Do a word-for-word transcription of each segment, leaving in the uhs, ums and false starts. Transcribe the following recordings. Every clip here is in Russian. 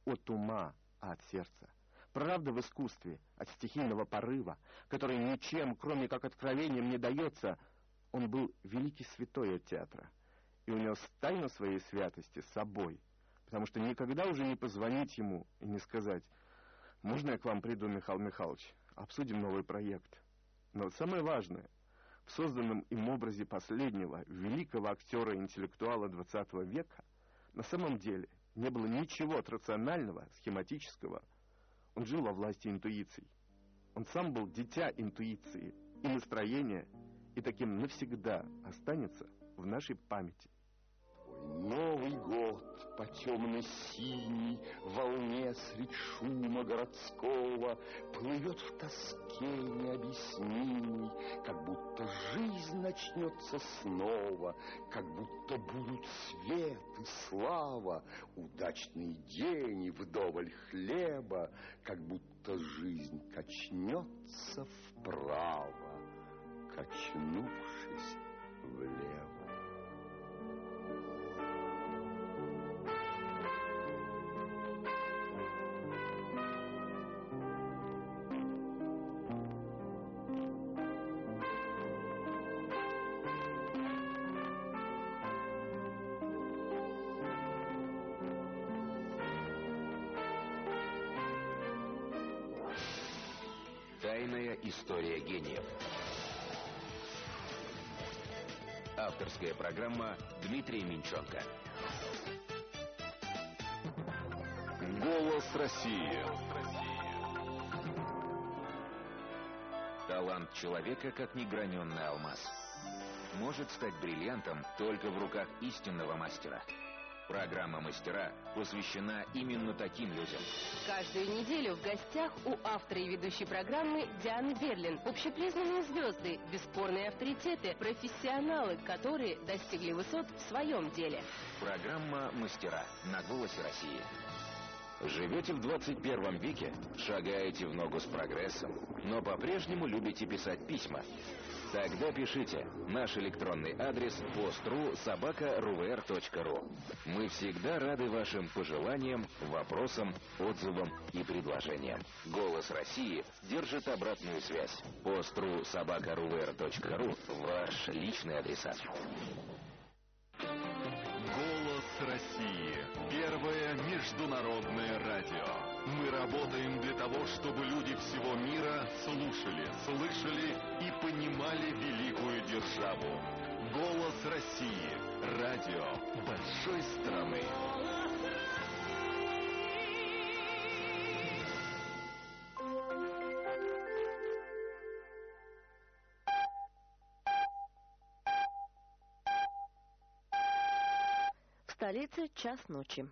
от ума, а от сердца. Правда в искусстве, от стихийного порыва, который ничем, кроме как откровением, не дается. Он был великий святой от театра и унес тайну своей святости с собой, потому что никогда уже не позвонить ему и не сказать: «Можно я к вам приду, Михаил Михайлович, обсудим новый проект?» Но самое важное, в созданном им образе последнего великого актера-интеллектуала двадцатого века на самом деле не было ничего от рационального, схематического. Он жил во власти интуиций. Он сам был дитя интуиции и настроения, и таким навсегда останется в нашей памяти. Твой Новый год по темно-синей волне средь шума городского плывет в тоске необъяснимой, как будто жизнь начнется снова, как будто будут свет и слава, удачный день и вдоволь хлеба, как будто жизнь качнется вправо, качнувшись влево. Тайная история гениев. Авторская программа Дмитрия Минченко. Голос России. Талант человека, как неграненный алмаз, может стать бриллиантом только в руках истинного мастера. Программа «Мастера» посвящена именно таким людям. Каждую неделю в гостях у автора и ведущей программы Дианы Берлин. Общепризнанные звезды, бесспорные авторитеты, профессионалы, которые достигли высот в своем деле. Программа «Мастера» на «Голосе России». Живете в двадцать первом веке, шагаете в ногу с прогрессом, но по-прежнему любите писать письма? Тогда пишите. Наш электронный адрес пост.ру собака рувр точка ру. Мы всегда рады вашим пожеланиям, вопросам, отзывам и предложениям. «Голос России» держит обратную связь. пост.ру собака рувр точка ру – ваш личный адресат. Голос России. Первое международное радио. Мы работаем для того, чтобы люди всего мира слушали, слышали и понимали великую державу. Голос России. Радио большой страны. В столице час ночи.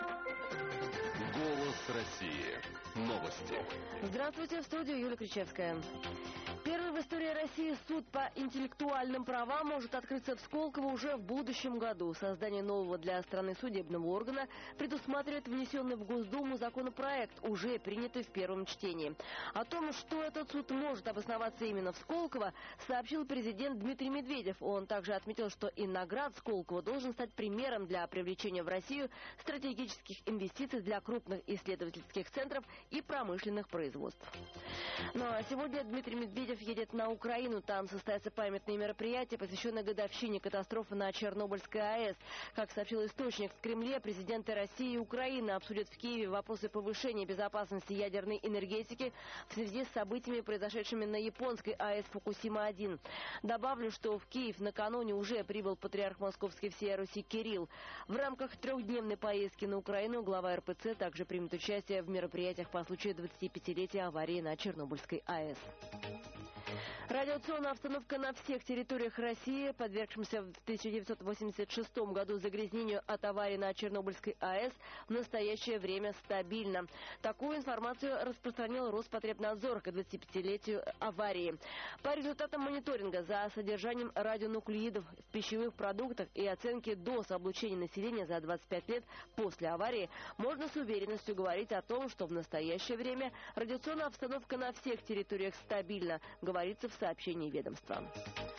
Голос России. Новости. Здравствуйте, в студию Юлия Кричевская. Первый в истории России суд по интеллектуальным правам может открыться в Сколково уже в будущем году. Создание нового для страны судебного органа предусматривает внесенный в Госдуму законопроект, уже принятый в первом чтении. О том, что этот суд может обосноваться именно в Сколково, сообщил президент Дмитрий Медведев. Он также отметил, что Инноград Сколково должен стать примером для привлечения в Россию стратегических инвестиций для крупных исследовательских центров и промышленных производств. Ну а сегодня Дмитрий Медведев едет на Украину. Там состоятся памятные мероприятия, посвященные годовщине катастрофы на Чернобыльской АЭС. Как сообщил источник в Кремле, президенты России и Украины обсудят в Киеве вопросы повышения безопасности ядерной энергетики в связи с событиями, произошедшими на японской АЭС Фукусима-один. Добавлю, что в Киев накануне уже прибыл патриарх Московский всея Руси Кирилл. В рамках трехдневной поездки на Украину глава эр пэ цэ также примет участие в мероприятиях по случаю двадцатипятилетия аварии на Чернобыльской АЭС. Радиационная обстановка на всех территориях России, подвергшимся в тысяча девятьсот восемьдесят шестом году загрязнению от аварии на Чернобыльской АЭС, в настоящее время стабильна. Такую информацию распространил Роспотребнадзор к двадцатипятилетию аварии. По результатам мониторинга за содержанием радионуклеидов в пищевых продуктах и оценки доз облучения населения за двадцать пять лет после аварии, можно с уверенностью говорить о том, что в настоящее время радиационная обстановка на всех территориях стабильна, говорится в сообщении ведомства.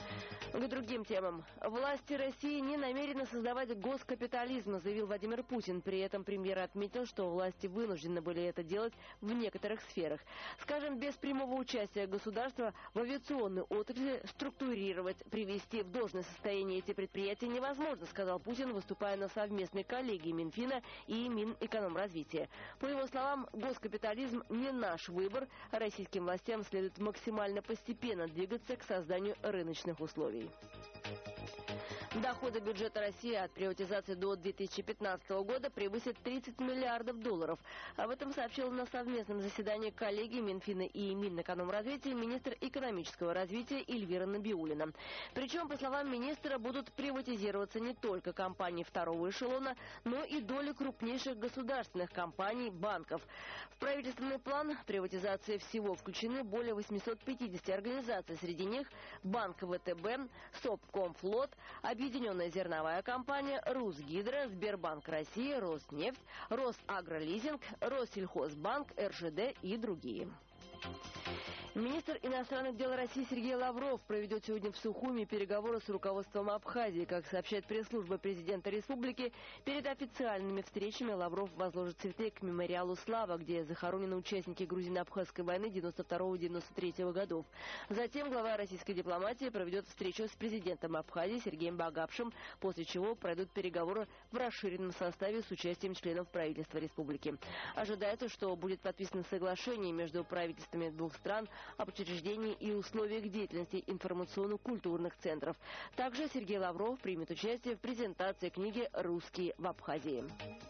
К другим темам. Власти России не намерены создавать госкапитализм, заявил Владимир Путин. При этом премьер отметил, что власти вынуждены были это делать в некоторых сферах. Скажем, без прямого участия государства в авиационной отрасли структурировать, привести в должное состояние эти предприятия невозможно, сказал Путин, выступая на совместной коллегии Минфина и Минэкономразвития. По его словам, госкапитализм не наш выбор, а российским властям следует максимально постепенно двигаться к созданию рыночных условий. Доходы бюджета России от приватизации до две тысячи пятнадцатого года превысят тридцать миллиардов долларов. Об этом сообщил на совместном заседании коллегии Минфина и Минэкономразвития министр экономического развития Эльвира Набиуллина. Причем, по словам министра, будут приватизироваться не только компании второго эшелона, но и доли крупнейших государственных компаний, банков. В правительственный план приватизации всего включены более восьмисот пятидесяти организаций. Среди них Банк ВТБ, Сопкомфлот, Объединенная зерновая компания, Русгидро, Сбербанк России, Роснефть, Росагролизинг, Россельхозбанк, эр жэ дэ и другие. Министр иностранных дел России Сергей Лавров проведет сегодня в Сухуми переговоры с руководством Абхазии. Как сообщает пресс-служба президента республики, перед официальными встречами Лавров возложит цветы к мемориалу «Слава», где захоронены участники грузино-абхазской войны девяносто второго — девяносто третьего годов. Затем глава российской дипломатии проведет встречу с президентом Абхазии Сергеем Багапшем, после чего пройдут переговоры в расширенном составе с участием членов правительства республики. Ожидается, что будет подписано соглашение между правительствами двух стран об учреждении и условиях деятельности информационно-культурных центров. Также Сергей Лавров примет участие в презентации книги «Русские в Абхазии».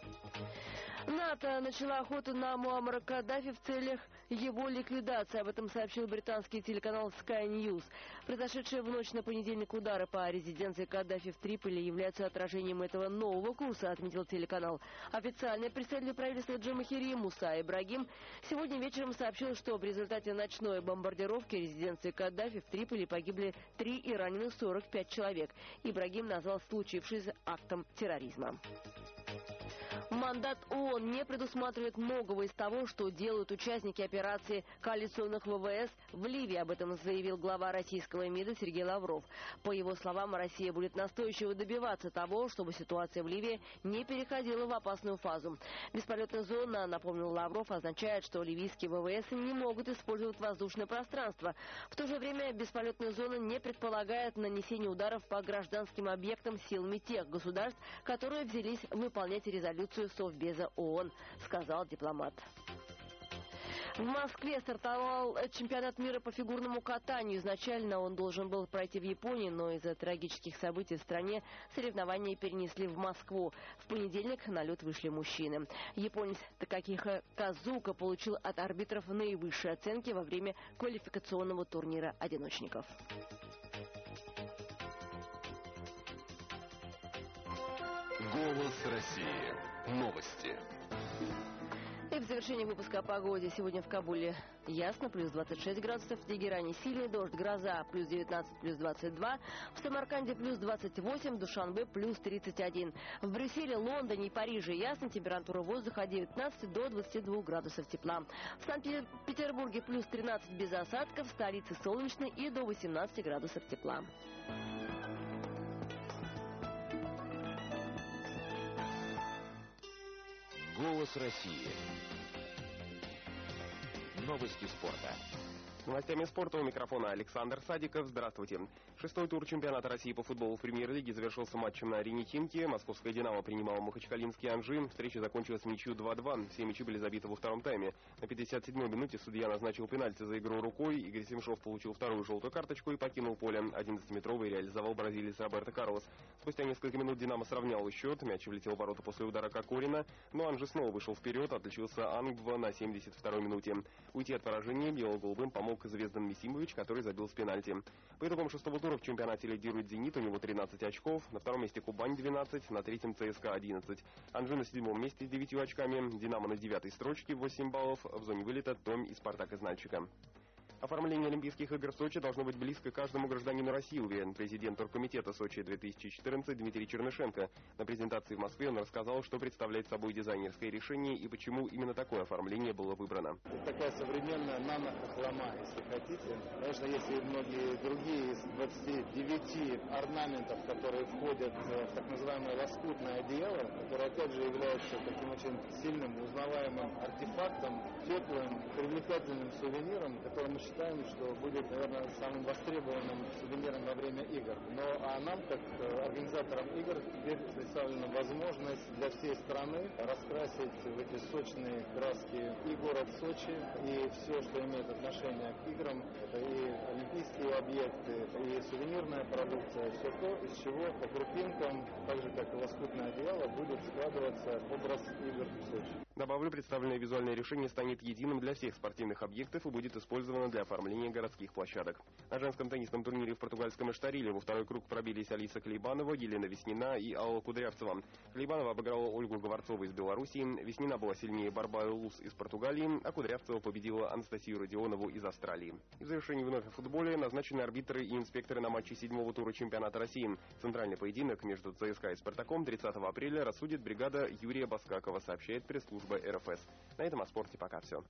НАТО начала охоту на Муаммара Каддафи в целях его ликвидации. Об этом сообщил британский телеканал Sky News. Произошедшие в ночь на понедельник удары по резиденции Каддафи в Триполи являются отражением этого нового курса, отметил телеканал. Официальный представитель правительства Джамахири Муса Ибрагим сегодня вечером сообщил, что в результате ночной бомбардировки резиденции Каддафи в Триполи погибли три и ранены сорок пять человек. Ибрагим назвал случившееся актом терроризма. Мандат ООН не предусматривает многого из того, что делают участники операции коалиционных вэ вэ эс в Ливии. Об этом заявил глава российского МИДа Сергей Лавров. По его словам, Россия будет настойчиво добиваться того, чтобы ситуация в Ливии не переходила в опасную фазу. Бесполетная зона, напомнил Лавров, означает, что ливийские вэ вэ эс не могут использовать воздушное пространство. В то же время бесполетная зона не предполагает нанесение ударов по гражданским объектам силами тех государств, которые взялись выполнять резолюцию Совбеза ООН, сказал дипломат. В Москве стартовал чемпионат мира по фигурному катанию. Изначально он должен был пройти в Японии, но из-за трагических событий в стране соревнования перенесли в Москву. В понедельник на лед вышли мужчины. Японец Такахиха Казука получил от арбитров наивысшие оценки во время квалификационного турнира одиночников. Голос России. Новости. И в завершении выпуска о погоде. Сегодня в Кабуле ясно, плюс двадцать шесть градусов, в Тегеране сильный дождь, гроза, плюс девятнадцать, плюс двадцать два, в Самарканде плюс двадцать восемь, в Душанбе плюс тридцать один. В Брюсселе, Лондоне и Париже ясно, температура воздуха от девятнадцати до двадцати двух градусов тепла. В Санкт-Петербурге плюс тринадцать без осадков, в столице солнечно и до восемнадцати градусов тепла. Голос России. Новости спорта. С новостями спорта у микрофона Александр Садиков. Здравствуйте. Шестой тур чемпионата России по футболу в премьер-лиге завершился матчем на арене Химки. Московская «Динамо» принимала махачкалинский «Анжи». Встреча закончилась ничью два-два. Все мячи были забиты во втором тайме. На пятьдесят седьмой минуте судья назначил пенальти за игру рукой. Игорь Семшов получил вторую желтую карточку и покинул поле. одиннадцатиметровый реализовал бразилец Роберто Карлос. Спустя несколько минут «Динамо» сравнял счет. Мяч влетел в ворота после удара Кокорина. Но «Анжи» снова вышел вперед. Отличился Ангва на семьдесят второй минуте. Уйти от поражения бело-голубым помог Звездан Мисимович, который забил с пенальти. По итогам шестого тура в чемпионате лидирует «Зенит», у него тринадцать очков. На втором месте «Кубань» двенадцать, на третьем ЦСКА одиннадцать. «Анжи» на седьмом месте с девятью очками. «Динамо» на девятой строчке восемь баллов. В зоне вылета «Томь» и «Спартак» из Нальчика. Оформление Олимпийских игр в Сочи должно быть близко каждому гражданину России, уверен президент Оргкомитета Сочи две тысячи четырнадцать Дмитрий Чернышенко. На презентации в Москве он рассказал, что представляет собой дизайнерское решение и почему именно такое оформление было выбрано. Такая современная нано-хохлома, если хотите. Конечно, есть и многие другие из двадцати девяти орнаментов, которые входят в так называемое лоскутное одеяло, которое опять же является таким очень сильным, узнаваемым артефактом, теплым, привлекательным сувениром, который мы считаем, что будет, наверное, самым востребованным сувениром во время игр. Но а нам, как организаторам игр, теперь представлена возможность для всей страны раскрасить в эти сочные краски и город Сочи, и все, что имеет отношение к играм, это и олимпийские объекты, и сувенирная продукция, все то, из чего по крупинкам, так же как и лоскутное одеяло, будет складываться образ игр в Сочи. Добавлю, представленное визуальное решение станет единым для всех спортивных объектов и будет использовано для оформления городских площадок. На женском теннисном турнире в португальском Эштариле во второй круг пробились Алиса Клейбанова, Елена Веснина и Алла Кудрявцева. Клейбанова обыграла Ольгу Говорцову из Белоруссии, Веснина была сильнее Барбару Лус из Португалии, а Кудрявцева победила Анастасию Родионову из Австралии. И в завершении вновь о футболе назначены арбитры и инспекторы на матче седьмого тура чемпионата России. Центральный поединок между ЦСКА и Спартаком тридцатого апреля рассудит бригада Юрия Баскакова, сообщает пресс-служба эр эф эс. На этом о спорте пока все.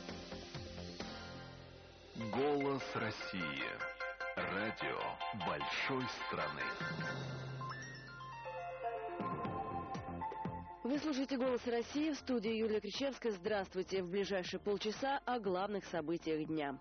Голос России. Радио большой страны. Вы слушаете «Голос России», в студии Юлия Кричевская. Здравствуйте. В ближайшие полчаса о главных событиях дня.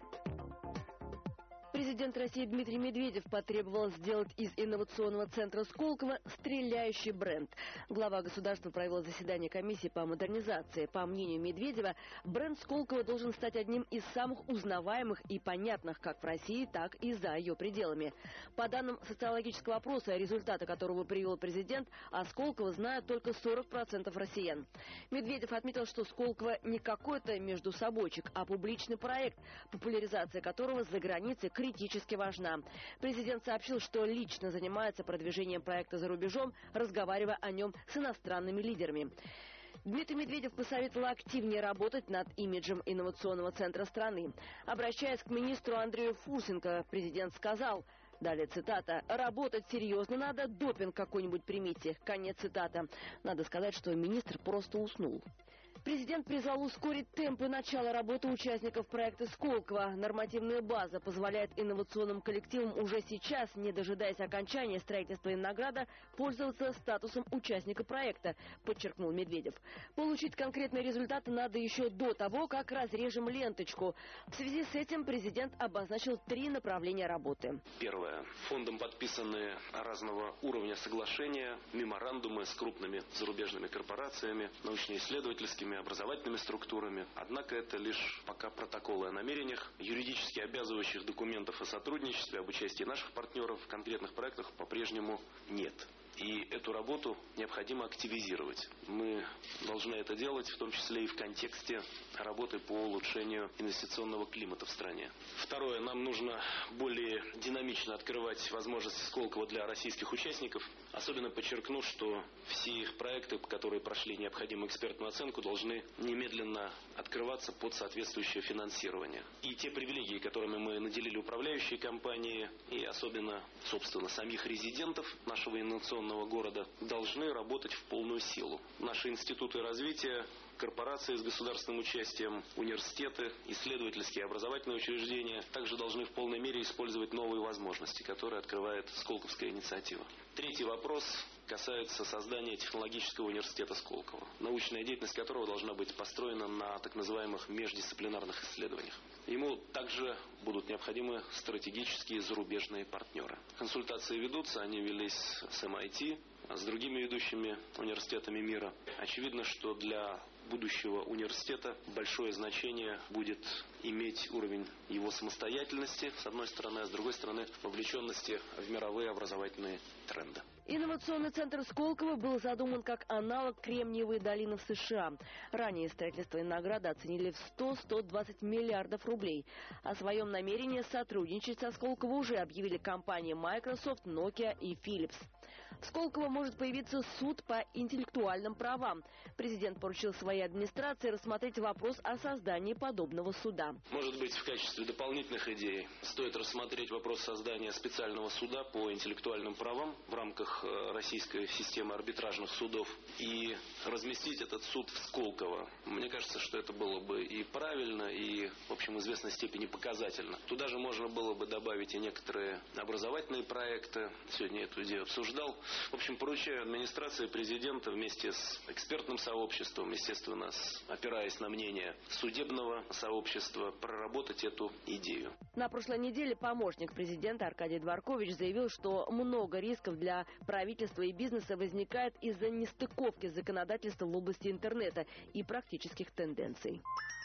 Президент России Дмитрий Медведев потребовал сделать из инновационного центра Сколково стреляющий бренд. Глава государства провел заседание комиссии по модернизации. По мнению Медведева, бренд Сколково должен стать одним из самых узнаваемых и понятных как в России, так и за ее пределами. По данным социологического опроса, результаты которого привел президент, о Сколково знают только сорок процентов россиян. Медведев отметил, что Сколково не какой-то междусобойчик, а публичный проект, популяризация которого за границей критически важна. Президент сообщил, что лично занимается продвижением проекта за рубежом, разговаривая о нем с иностранными лидерами. Дмитрий Медведев посоветовал активнее работать над имиджем инновационного центра страны. Обращаясь к министру Андрею Фурсенко, президент сказал, далее цитата, «Работать серьезно надо, допинг какой-нибудь примите». Конец цитата. Надо сказать, что министр просто уснул. Президент призвал ускорить темпы начала работы участников проекта Сколково. Нормативная база позволяет инновационным коллективам уже сейчас, не дожидаясь окончания строительства Инограда, пользоваться статусом участника проекта, подчеркнул Медведев. Получить конкретные результаты надо еще до того, как разрежем ленточку. В связи с этим президент обозначил три направления работы. Первое. Фондом подписаны разного уровня соглашения, меморандумы с крупными зарубежными корпорациями, научно-исследовательскими, образовательными структурами. Однако это лишь пока протоколы о намерениях. Юридически обязывающих документов о сотрудничестве, об участии наших партнеров в конкретных проектах по-прежнему нет. И эту работу необходимо активизировать. Мы должны это делать, в том числе и в контексте работы по улучшению инвестиционного климата в стране. Второе. Нам нужно более динамично открывать возможности Сколково для российских участников. Особенно подчеркну, что все их проекты, которые прошли необходимую экспертную оценку, должны немедленно открываться под соответствующее финансирование. И те привилегии, которыми мы наделили управляющие компании, и особенно, собственно, самих резидентов нашего инновационного города, должны работать в полную силу. Наши институты развития, корпорации с государственным участием, университеты, исследовательские и образовательные учреждения также должны в полной мере использовать новые возможности, которые открывает Сколковская инициатива. Третий вопрос касается создания технологического университета Сколково, научная деятельность которого должна быть построена на так называемых междисциплинарных исследованиях. Ему также будут необходимы стратегические зарубежные партнеры. Консультации ведутся, они велись с эм ай ти, с другими ведущими университетами мира. Очевидно, что для будущего университета большое значение будет иметь уровень его самостоятельности, с одной стороны, а с другой стороны, вовлеченности в мировые образовательные тренды. Инновационный центр Сколково был задуман как аналог Кремниевой долины в США. Ранее строительство Инограда оценили в сто — сто двадцать миллиардов рублей. О своем намерении сотрудничать со Сколково уже объявили компании Microsoft, Nokia и Philips. В Сколково может появиться суд по интеллектуальным правам. Президент поручил своей администрации рассмотреть вопрос о создании подобного суда. Может быть, в качестве дополнительных идей стоит рассмотреть вопрос создания специального суда по интеллектуальным правам в рамках российской системы арбитражных судов и разместить этот суд в Сколково. Мне кажется, что это было бы и правильно, и, в общем, в известной степени показательно. Туда же можно было бы добавить и некоторые образовательные проекты. Сегодня эту идею обсуждал. В общем, поручаю администрации президента вместе с экспертным сообществом, естественно, с, опираясь на мнение судебного сообщества, проработать эту идею. На прошлой неделе помощник президента Аркадий Дворкович заявил, что много рисков для правительства и бизнеса возникает из-за нестыковки законодательства в области интернета и практических тенденций.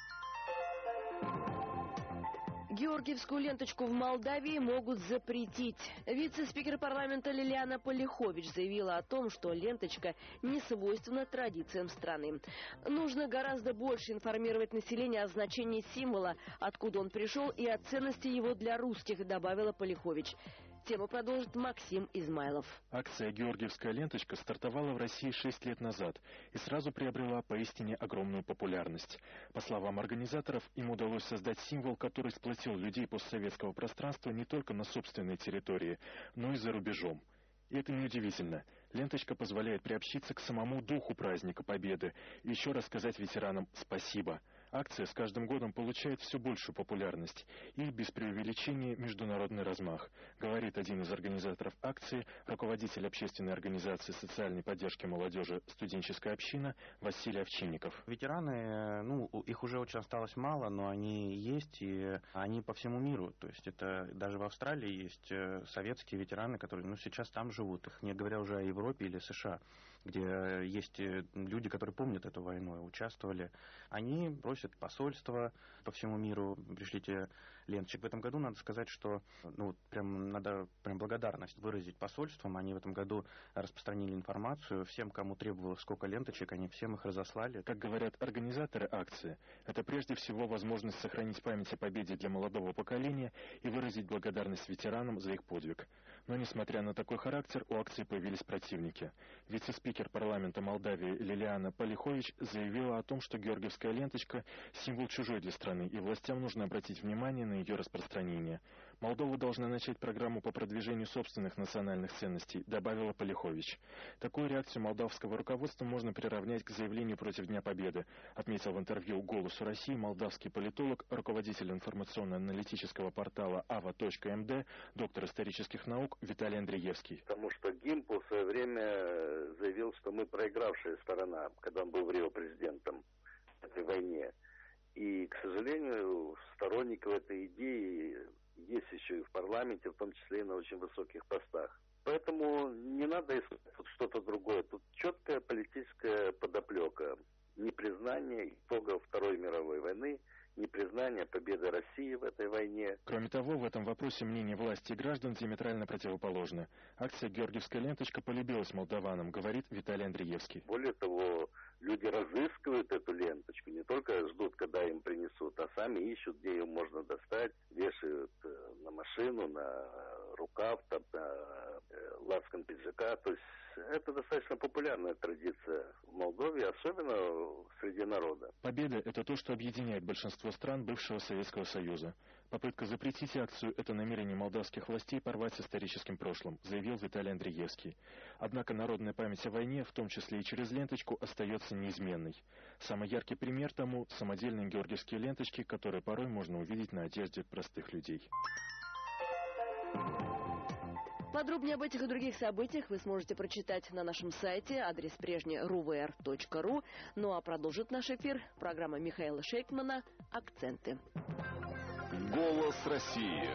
Георгиевскую ленточку в Молдавии могут запретить. Вице-спикер парламента Лилиана Полихович заявила о том, что ленточка не свойственна традициям страны. Нужно гораздо больше информировать население о значении символа, откуда он пришел, и о ценности его для русских, добавила Полихович. Тему продолжит Максим Измайлов. Акция «Георгиевская ленточка» стартовала в России шесть лет назад и сразу приобрела поистине огромную популярность. По словам организаторов, им удалось создать символ, который сплотил людей постсоветского пространства не только на собственной территории, но и за рубежом. И это неудивительно. Ленточка позволяет приобщиться к самому духу праздника Победы и еще раз сказать ветеранам «спасибо». Акция с каждым годом получает все большую популярность и, без преувеличения, международный размах, говорит один из организаторов акции, руководитель общественной организации социальной поддержки молодежи «Студенческая община» Василий Овчинников. Ветераны, ну, их уже очень осталось мало, но они есть, и они по всему миру. То есть это даже в Австралии есть советские ветераны, которые, ну, сейчас там живут. Их не говоря уже о Европе или США, где есть люди, которые помнят эту войну и участвовали. Они просят посольства по всему миру, пришлите ленточек. В этом году надо сказать, что ну, прям надо прям благодарность выразить посольствам. Они в этом году распространили информацию. Всем, кому требовалось сколько ленточек, они всем их разослали. Как говорят организаторы акции, это прежде всего возможность сохранить память о победе для молодого поколения и выразить благодарность ветеранам за их подвиг. Но, несмотря на такой характер, у акции появились противники. Вице-спикер парламента Молдавии Лилиана Полихович заявила о том, что георгиевская ленточка – символ чужой для страны, и властям нужно обратить внимание на ее распространение. Молдова должна начать программу по продвижению собственных национальных ценностей, добавила Полихович. Такую реакцию молдавского руководства можно приравнять к заявлению против Дня Победы, отметил в интервью «Голосу России» молдавский политолог, руководитель информационно-аналитического портала ава точка эм дэ, доктор исторических наук Виталий Андреевский. Потому что Гимпл в свое время заявил, что мы проигравшая сторона, когда он был в Рио президентом в этой войне. И, к сожалению, сторонников этой идеи есть еще и в парламенте, в том числе и на очень высоких постах. Поэтому не надо искать что-то другое. Тут четкая политическая подоплека. Непризнание итогов Второй мировой войны, непризнание победы России в этой войне. Кроме того, в этом вопросе мнение власти и граждан диаметрально противоположно. Акция «Георгиевская ленточка» полюбилась молдаванам, говорит Виталий Андреевский. Более того, люди разыскивают эту ленточку, не только ждут, когда им принесут, а сами ищут, где ее можно достать, вешают на машину, на рукав, там, на лацкан пиджака. То есть это достаточно популярная традиция в Молдове, особенно среди народа. Победа – это то, что объединяет большинство стран бывшего Советского Союза. Попытка запретить акцию – это намерение молдавских властей порвать с историческим прошлым, заявил Виталий Андреевский. Однако народная память о войне, в том числе и через ленточку, остается неизменной. Самый яркий пример тому – самодельные георгиевские ленточки, которые порой можно увидеть на одежде простых людей. Подробнее об этих и других событиях вы сможете прочитать на нашем сайте, адрес прежний эр у вэ эр точка ру. Ну а продолжит наш эфир программа Михаила Шейкмана «Акценты». Голос России.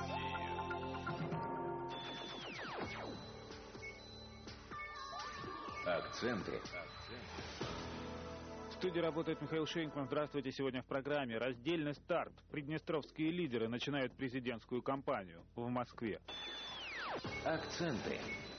Акценты. В студии работает Михаил Шейкман. Здравствуйте. Сегодня в программе «Раздельный старт». Приднестровские лидеры начинают президентскую кампанию в Москве. Акценты.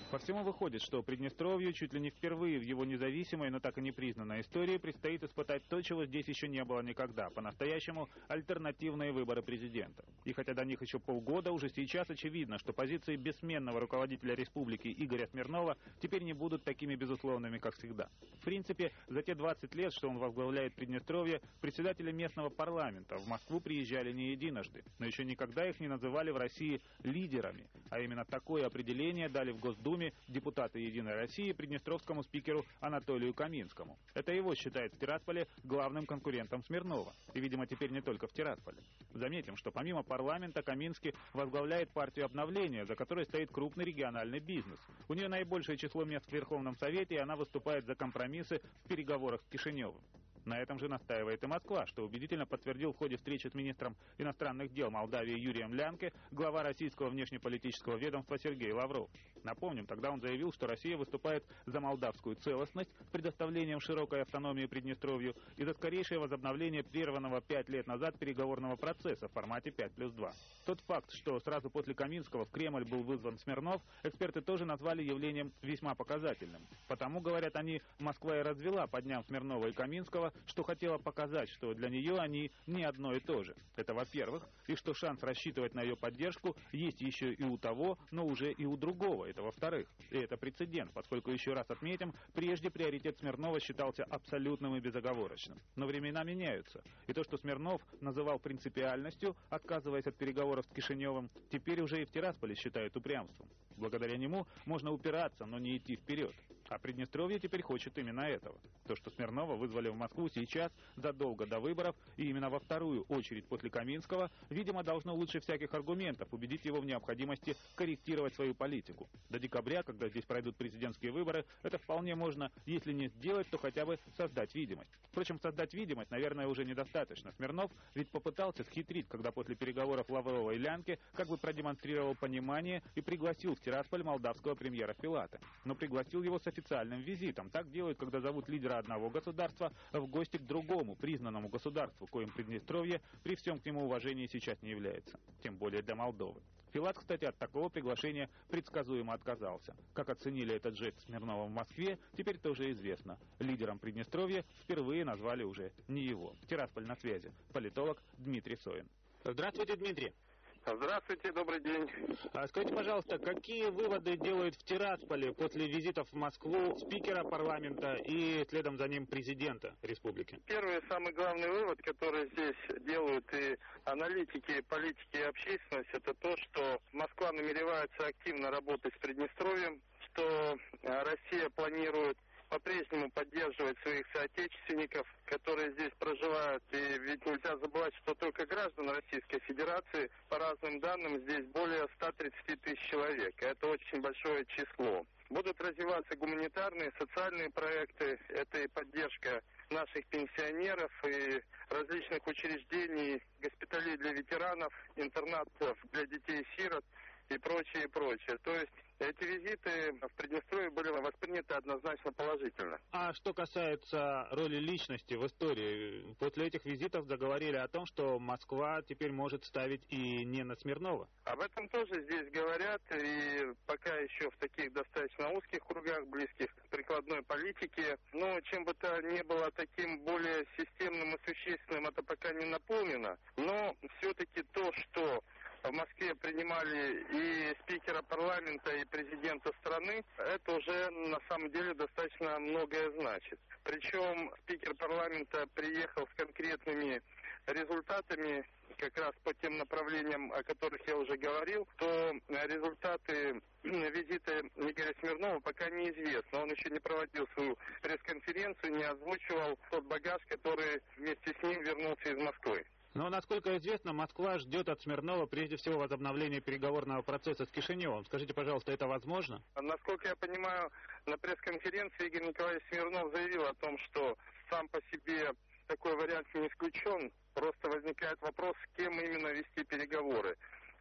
По всему выходит, что Приднестровью чуть ли не впервые в его независимой, но так и не признанной истории предстоит испытать то, чего здесь еще не было никогда, по-настоящему альтернативные выборы президента. И хотя до них еще полгода, уже сейчас очевидно, что позиции бессменного руководителя республики Игоря Смирнова теперь не будут такими безусловными, как всегда. В принципе, за те двадцать лет, что он возглавляет Приднестровье, председатели местного парламента в Москву приезжали не единожды, но еще никогда их не называли в России лидерами, а именно такое определение дали в Госдуме депутаты «Единой России» приднестровскому спикеру Анатолию Каминскому. Это его считает в Тирасполе главным конкурентом Смирнова. И, видимо, теперь не только в Тирасполе. Заметим, что помимо парламента Каминский возглавляет партию «Обновление», за которой стоит крупный региональный бизнес. У нее наибольшее число мест в Верховном Совете, и она выступает за компромиссы в переговорах с Кишиневым. На этом же настаивает и Москва, что убедительно подтвердил в ходе встречи с министром иностранных дел Молдавии Юрием Лянке глава российского внешнеполитического ведомства Сергей Лавров. Напомним, тогда он заявил, что Россия выступает за молдавскую целостность с предоставлением широкой автономии Приднестровью и за скорейшее возобновление прерванного пять лет назад переговорного процесса в формате пять плюс два. Тот факт, что сразу после Каминского в Кремль был вызван Смирнов, эксперты тоже назвали явлением весьма показательным. Потому, говорят они, Москва и развела по дням Смирнова и Каминского, что хотела показать, что для нее они не одно и то же. Это во-первых, и что шанс рассчитывать на ее поддержку есть еще и у того, но уже и у другого. Это во-вторых. И это прецедент, поскольку, еще раз отметим, прежде приоритет Смирнова считался абсолютным и безоговорочным. Но времена меняются. И то, что Смирнов называл принципиальностью, отказываясь от переговоров с Кишиневым, теперь уже и в Тирасполе считают упрямством. Благодаря нему можно упираться, но не идти вперед. А Приднестровье теперь хочет именно этого. То, что Смирнова вызвали в Москву сейчас, задолго до выборов, и именно во вторую очередь после Каминского, видимо, должно лучше всяких аргументов убедить его в необходимости корректировать свою политику. До декабря, когда здесь пройдут президентские выборы, это вполне можно, если не сделать, то хотя бы создать видимость. Впрочем, создать видимость, наверное, уже недостаточно. Смирнов ведь попытался схитрить, когда после переговоров Лаврова и Лянки как бы продемонстрировал понимание и пригласил в Тирасполь молдавского премьера Филата. Но пригласил его с официальным визитом. Так делают, когда зовут лидера одного государства в гости к другому, признанному государству, коим Приднестровье при всем к нему уважении сейчас не является. Тем более для Молдовы. Филат, кстати, от такого приглашения предсказуемо отказался. Как оценили этот жест Смирнова в Москве, теперь тоже известно. Лидером Приднестровья впервые назвали уже не его. Тирасполь на связи. Политолог Дмитрий Соин. Здравствуйте, Дмитрий. Здравствуйте, добрый день. А скажите, пожалуйста, какие выводы делают в Тирасполе после визитов в Москву спикера парламента и следом за ним президента республики? Первый, самый главный вывод, который здесь делают и аналитики, политики и общественность, это то, что Москва намеревается активно работать с Приднестровьем, что Россия планирует по-прежнему поддерживать своих соотечественников, которые здесь проживают. И ведь нельзя забывать, что только граждан Российской Федерации, по разным данным, здесь более ста тридцати тысяч человек. Это очень большое число. Будут развиваться гуманитарные, социальные проекты. Это и поддержка наших пенсионеров, и различных учреждений, госпиталей для ветеранов, интернатов для детей-сирот и прочее, и прочее. То есть эти визиты в Приднестровье были восприняты однозначно положительно. А что касается роли личности в истории, после этих визитов заговорили о том, что Москва теперь может ставить и не на Смирнова. Об этом тоже здесь говорят, и пока еще в таких достаточно узких кругах, близких к прикладной политике. Но чем бы то ни было таким более системным и существенным, это пока не наполнено. Но все-таки то, что в Москве принимали и спикера парламента, и президента страны, это уже на самом деле достаточно многое значит. Причем спикер парламента приехал с конкретными результатами, как раз по тем направлениям, о которых я уже говорил, то результаты визита Игоря Смирнова пока неизвестны. Он еще не проводил свою пресс-конференцию, не озвучивал тот багаж, который вместе с ним вернулся из Москвы. Но, насколько известно, Москва ждет от Смирнова прежде всего возобновления переговорного процесса с Кишиневым. Скажите, пожалуйста, это возможно? Насколько я понимаю, на пресс-конференции Игорь Николаевич Смирнов заявил о том, что сам по себе такой вариант не исключен. Просто возникает вопрос, с кем именно вести переговоры.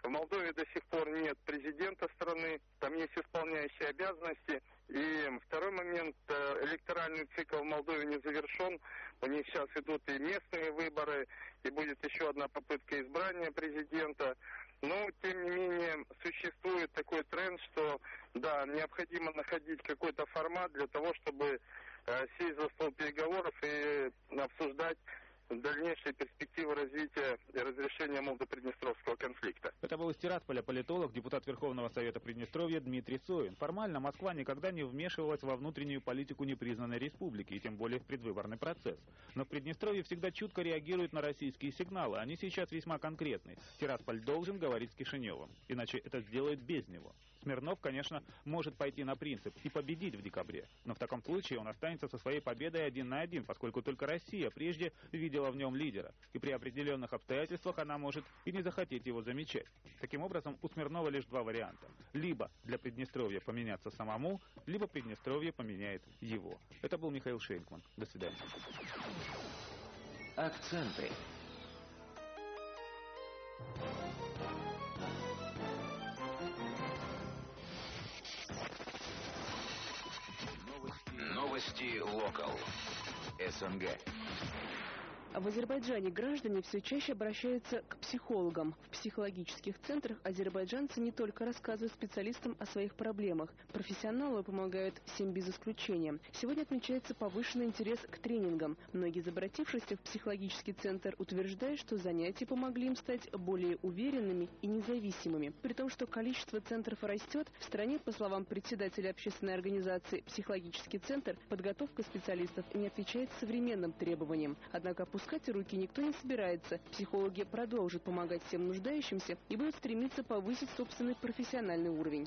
В Молдове до сих пор нет президента страны, там есть исполняющие обязанности. И второй момент, электоральный цикл в Молдове не завершен. У них сейчас идут и местные выборы, и будет еще одна попытка избрания президента. Но, тем не менее, существует такой тренд, что, да, необходимо находить какой-то формат для того, чтобы э, сесть за стол переговоров и обсуждать дальнейшие перспективы развития и разрешения молдо-приднестровского конфликта. Это был из Тирасполя политолог, депутат Верховного Совета Приднестровья Дмитрий Соин. Формально Москва никогда не вмешивалась во внутреннюю политику непризнанной республики, и тем более в предвыборный процесс. Но в Приднестровье всегда чутко реагируют на российские сигналы. Они сейчас весьма конкретны. Тирасполь должен говорить с Кишиневым, иначе это сделают без него. Смирнов, конечно, может пойти на принцип и победить в декабре, но в таком случае он останется со своей победой один на один, поскольку только Россия прежде видела в нем лидера, и при определенных обстоятельствах она может и не захотеть его замечать. Таким образом, у Смирнова лишь два варианта. Либо для Приднестровья поменяться самому, либо Приднестровье поменяет его. Это был Михаил Шейнкман. До свидания. Акценты. Новости локал. СНГ. В Азербайджане граждане все чаще обращаются к психологам. В психологических центрах азербайджанцы не только рассказывают специалистам о своих проблемах. Профессионалы помогают всем без исключения. Сегодня отмечается повышенный интерес к тренингам. Многие из обратившихся в психологический центр утверждают, что занятия помогли им стать более уверенными и независимыми. При том, что количество центров растет, в стране, по словам председателя общественной организации «Психологический центр», подготовка специалистов не отвечает современным требованиям. Однако опускать руки никто не собирается. Психологи продолжат помогать всем нуждающимся и будут стремиться повысить собственный профессиональный уровень.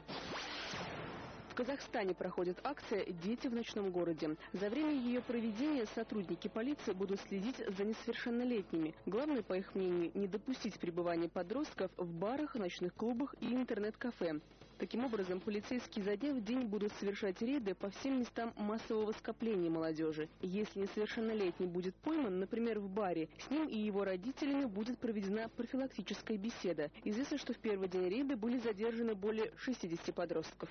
В Казахстане проходит акция «Дети в ночном городе». За время ее проведения сотрудники полиции будут следить за несовершеннолетними. Главное, по их мнению, не допустить пребывания подростков в барах, ночных клубах и интернет-кафе. Таким образом, полицейские изо дня в день будут совершать рейды по всем местам массового скопления молодежи. Если несовершеннолетний будет пойман, например, в баре, с ним и его родителями будет проведена профилактическая беседа. Известно, что в первый день рейда были задержаны более шестидесяти подростков.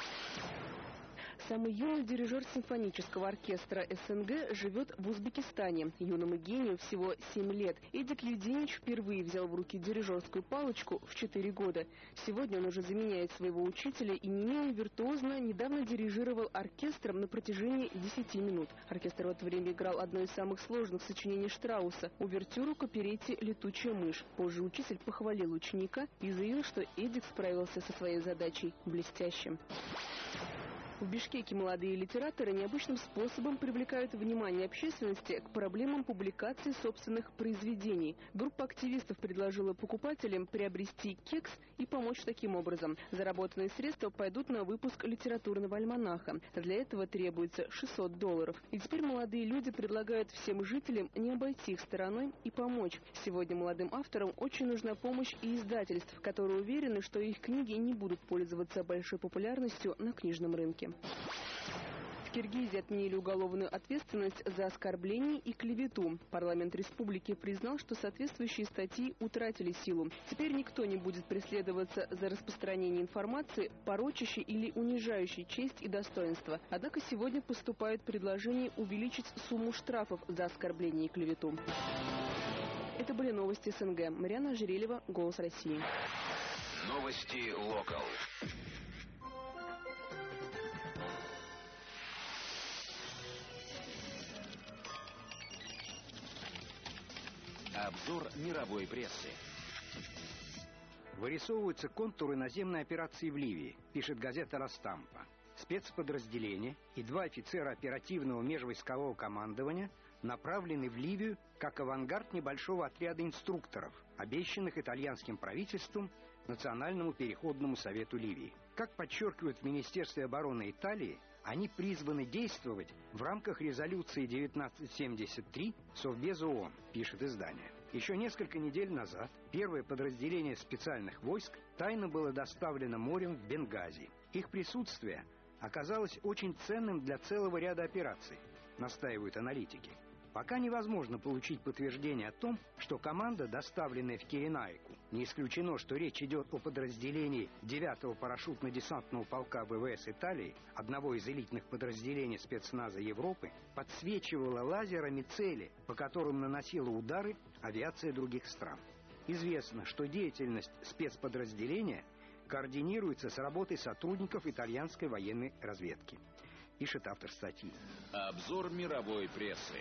Самый юный дирижер симфонического оркестра СНГ живет в Узбекистане. Юному гению всего семь лет. Эдик Юдинич впервые взял в руки дирижерскую палочку в четыре года. Сегодня он уже заменяет своего учителя и не менее виртуозно недавно дирижировал оркестром на протяжении десяти минут. Оркестр в это время играл одно из самых сложных сочинений Штрауса – увертюру к оперетте «Летучая мышь». Позже учитель похвалил ученика и заявил, что Эдик справился со своей задачей блестяще. В Бишкеке молодые литераторы необычным способом привлекают внимание общественности к проблемам публикации собственных произведений. Группа активистов предложила покупателям приобрести кекс и помочь таким образом. Заработанные средства пойдут на выпуск литературного альманаха. Для этого требуется шестьсот долларов. И теперь молодые люди предлагают всем жителям не обойти их стороной и помочь. Сегодня молодым авторам очень нужна помощь и издательств, которые уверены, что их книги не будут пользоваться большой популярностью на книжном рынке. В Киргизии отменили уголовную ответственность за оскорбление и клевету. Парламент республики признал, что соответствующие статьи утратили силу. Теперь никто не будет преследоваться за распространение информации, порочащей или унижающей честь и достоинство. Однако сегодня поступают предложения увеличить сумму штрафов за оскорбление и клевету. Это были новости СНГ. Марьяна Ожерельева, «Голос России». Новости локал. Обзор мировой прессы. Вырисовываются контуры наземной операции в Ливии, пишет газета «Ла Стампа». Спецподразделения и два офицера оперативного межвойскового командования направлены в Ливию как авангард небольшого отряда инструкторов, обещанных итальянским правительством Национальному переходному совету Ливии. Как подчеркивают в Министерстве обороны Италии, они призваны действовать в рамках резолюции девятнадцать семьдесят три Совбеза ООН, пишет издание. Еще несколько недель назад первое подразделение специальных войск тайно было доставлено морем в Бенгази. Их присутствие оказалось очень ценным для целого ряда операций, настаивают аналитики. Пока невозможно получить подтверждение о том, что команда, доставленная в Киренайку, не исключено, что речь идет о подразделении девятого парашютно-десантного полка ВВС Италии, одного из элитных подразделений спецназа Европы, подсвечивала лазерами цели, по которым наносила удары авиация других стран. Известно, что деятельность спецподразделения координируется с работой сотрудников итальянской военной разведки. Пишет автор статьи. Обзор мировой прессы.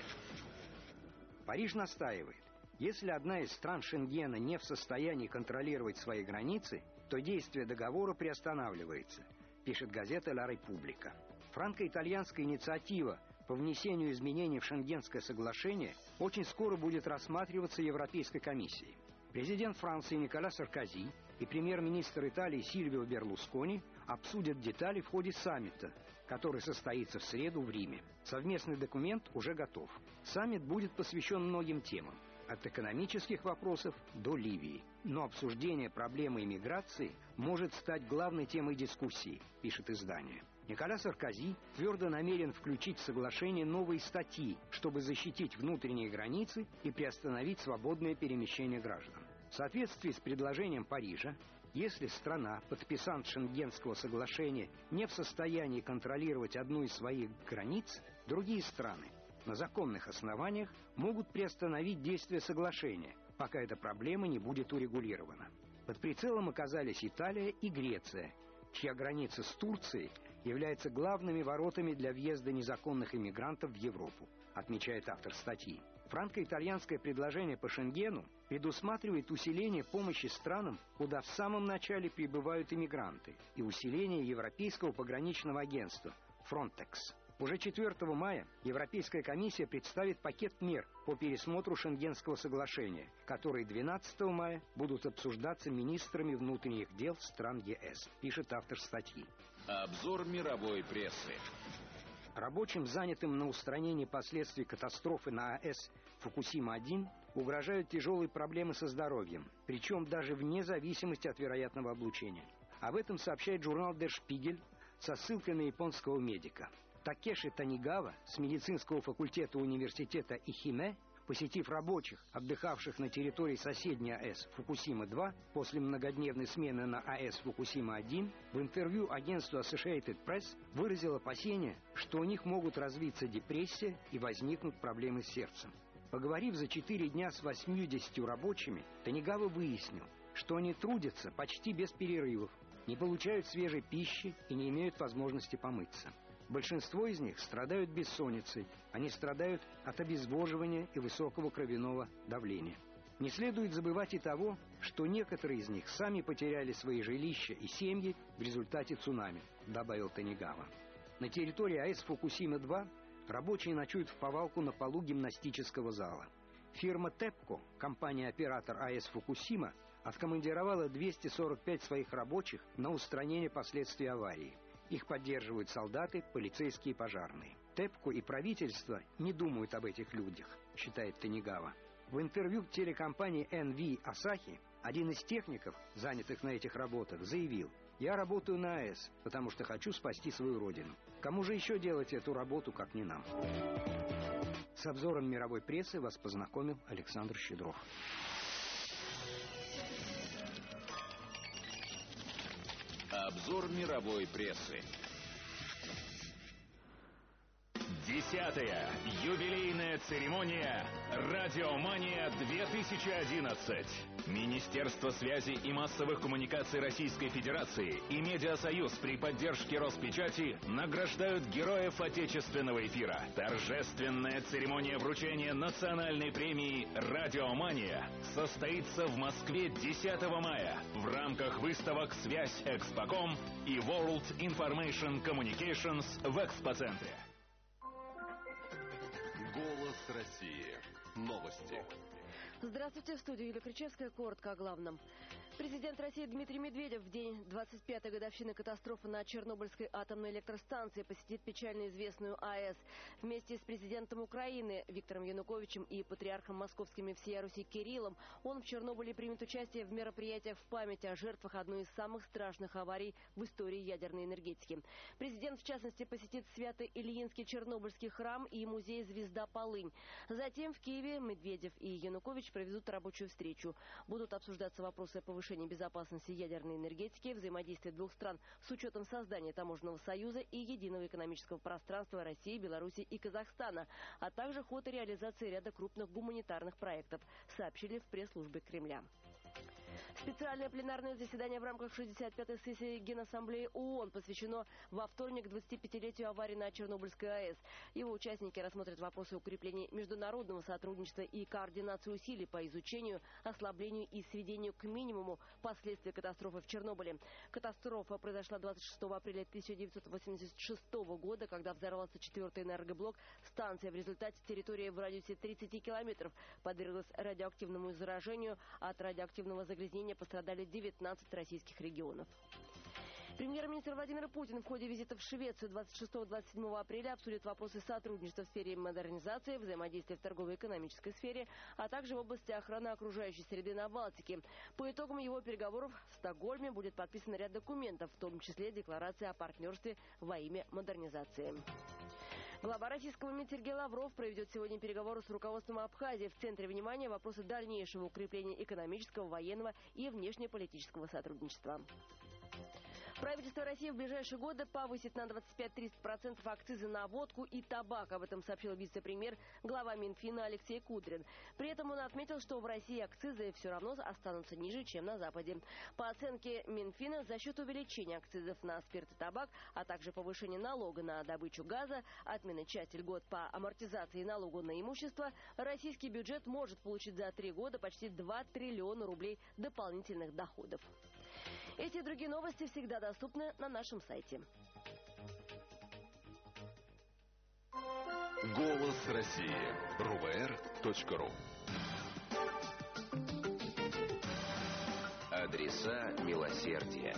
Париж настаивает, если одна из стран Шенгена не в состоянии контролировать свои границы, то действие договора приостанавливается, пишет газета «Ла Република». Франко-итальянская инициатива по внесению изменений в Шенгенское соглашение очень скоро будет рассматриваться Европейской комиссией. Президент Франции Николя Саркози и премьер-министр Италии Сильвио Берлускони обсудят детали в ходе саммита, который состоится в среду в Риме. Совместный документ уже готов. Саммит будет посвящен многим темам, от экономических вопросов до Ливии. Но обсуждение проблемы иммиграции может стать главной темой дискуссии, пишет издание. Николя Саркози твердо намерен включить в соглашение новые статьи, чтобы защитить внутренние границы и приостановить свободное перемещение граждан. В соответствии с предложением Парижа, если страна, подписант Шенгенского соглашения, не в состоянии контролировать одну из своих границ, другие страны на законных основаниях могут приостановить действие соглашения, пока эта проблема не будет урегулирована. Под прицелом оказались Италия и Греция, чья граница с Турцией является главными воротами для въезда незаконных иммигрантов в Европу, отмечает автор статьи. Франко-итальянское предложение по Шенгену предусматривает усиление помощи странам, куда в самом начале прибывают иммигранты, и усиление Европейского пограничного агентства «Фронтекс». Уже четвёртого мая Европейская комиссия представит пакет мер по пересмотру Шенгенского соглашения, которые двенадцатого мая будут обсуждаться министрами внутренних дел стран ЕС, пишет автор статьи. Обзор мировой прессы. Рабочим, занятым на устранении последствий катастрофы на АЭС Фукусима-один, угрожают тяжелые проблемы со здоровьем, причем даже вне зависимости от вероятного облучения. Об этом сообщает журнал Der Spiegel со ссылкой на японского медика. Такеши Танигава с медицинского факультета университета Ихиме, посетив рабочих, отдыхавших на территории соседней АЭС Фукусима-два после многодневной смены на АЭС Фукусима-один, в интервью агентству Associated Press выразил опасение, что у них могут развиться депрессия и возникнут проблемы с сердцем. Поговорив за четыре дня с восьмьюдесятью рабочими, Танигава выяснил, что они трудятся почти без перерывов, не получают свежей пищи и не имеют возможности помыться. Большинство из них страдают бессонницей, они страдают от обезвоживания и высокого кровяного давления. Не следует забывать и того, что некоторые из них сами потеряли свои жилища и семьи в результате цунами, добавил Танигава. На территории АЭС Фукусима-два рабочие ночуют в повалку на полу гимнастического зала. Фирма Тепко, компания-оператор АЭС Фукусима, откомандировала двести сорок пять своих рабочих на устранение последствий аварии. Их поддерживают солдаты, полицейские и пожарные. Тепко и правительство не думают об этих людях, считает Танигава. В интервью к телекомпании эн ви Asahi один из техников, занятых на этих работах, заявил: «Я работаю на АЭС, потому что хочу спасти свою родину. Кому же еще делать эту работу, как не нам?» С обзором мировой прессы вас познакомил Александр Щедров. Обзор мировой прессы. Десятая юбилейная церемония «Радиомания две тысячи одиннадцать». Министерство связи и массовых коммуникаций Российской Федерации и Медиасоюз при поддержке Роспечати награждают героев отечественного эфира. Торжественная церемония вручения национальной премии «Радиомания» состоится в Москве десятого мая в рамках выставок «Связь Экспоком» и World Information Communications в Экспоцентре. Голос России. Новости. Здравствуйте, в студии Юлия Кричевская. Коротко о главном. Президент России Дмитрий Медведев в день двадцать пятой годовщины катастрофы на Чернобыльской атомной электростанции посетит печально известную АЭС. Вместе с президентом Украины Виктором Януковичем и патриархом московским и всея Руси Кириллом он в Чернобыле примет участие в мероприятиях в память о жертвах одной из самых страшных аварий в истории ядерной энергетики. Президент, в частности, посетит Свято-Ильинский Чернобыльский храм и музей «Звезда Полынь». Затем в Киеве Медведев и Янукович проведут рабочую встречу. Будут обсуждаться вопросы повышения безопасности ядерной энергетики, взаимодействия двух стран с учетом создания таможенного союза и единого экономического пространства России, Беларуси и Казахстана, а также ход и реализации ряда крупных гуманитарных проектов, сообщили в пресс-службе Кремля. Специальное пленарное заседание в рамках шестьдесят пятой сессии Генассамблеи ООН посвящено во вторник двадцатипятилетию аварии на Чернобыльской АЭС. Его участники рассмотрят вопросы укрепления международного сотрудничества и координации усилий по изучению, ослаблению и сведению к минимуму последствий катастрофы в Чернобыле. Катастрофа произошла двадцать шестого апреля тысяча девятьсот восемьдесят шестого года, когда взорвался четвертый энергоблок. Станция в результате территории в радиусе тридцати километров подверглась радиоактивному заражению. От радиоактивного загрязнения пострадали девятнадцать российских регионов. Премьер-министр Владимир Путин в ходе визита в Швецию двадцать шестого — двадцать седьмого апреля обсудит вопросы сотрудничества в сфере модернизации, взаимодействия в торговой и экономической сфере, а также в области охраны окружающей среды на Балтике. По итогам его переговоров в Стокгольме будет подписан ряд документов, в том числе декларация о партнерстве во имя модернизации. Глава российского МИД Сергей Лавров проведет сегодня переговоры с руководством Абхазии. В центре внимания вопросы дальнейшего укрепления экономического, военного и внешнеполитического сотрудничества. Правительство России в ближайшие годы повысит на двадцать пять — тридцать процентов акцизы на водку и табак. Об этом сообщил вице-премьер, глава Минфина Алексей Кудрин. При этом он отметил, что в России акцизы все равно останутся ниже, чем на Западе. По оценке Минфина, за счет увеличения акцизов на спирт и табак, а также повышения налога на добычу газа, отмены части льгот по амортизации налога на имущество, российский бюджет может получить за три года почти два триллиона рублей дополнительных доходов. Эти и другие новости всегда доступны на нашем сайте. Голос России. эр у вэ эр точка ру. Адреса милосердия.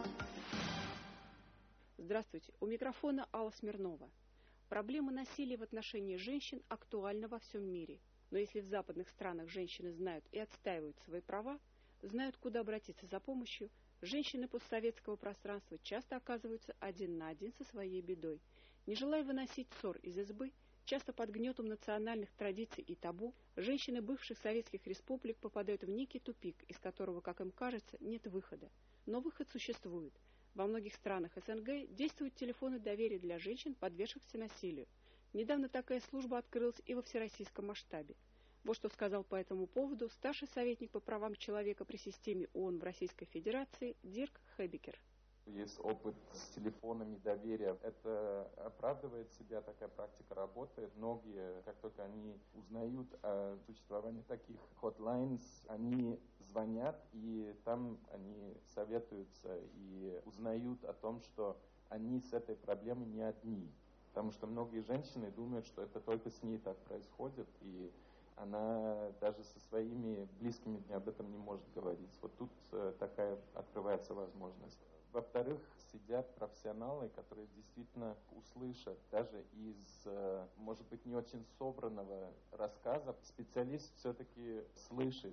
Здравствуйте. У микрофона Алла Смирнова. Проблема насилия в отношении женщин актуальна во всем мире. Но если в западных странах женщины знают и отстаивают свои права, знают, куда обратиться за помощью, женщины постсоветского пространства часто оказываются один на один со своей бедой. Не желая выносить ссор из избы, часто под гнетом национальных традиций и табу, женщины бывших советских республик попадают в некий тупик, из которого, как им кажется, нет выхода. Но выход существует. Во многих странах эс эн гэ действуют телефоны доверия для женщин, подвергшихся насилию. Недавно такая служба открылась и во всероссийском масштабе. Вот что сказал по этому поводу старший советник по правам человека при системе ООН в Российской Федерации Дирк Хебекер. Есть опыт с телефонами доверия. Это оправдывает себя, такая практика работает. Многие, как только они узнают о существовании таких hotlines, они звонят, и там они советуются и узнают о том, что они с этой проблемой не одни. Потому что многие женщины думают, что это только с ней так происходит, и она даже со своими близкими об этом не может говорить. Вот тут такая открывается возможность. Во-вторых, сидят профессионалы, которые действительно услышат даже из, может быть, не очень собранного рассказа. Специалист все-таки слышит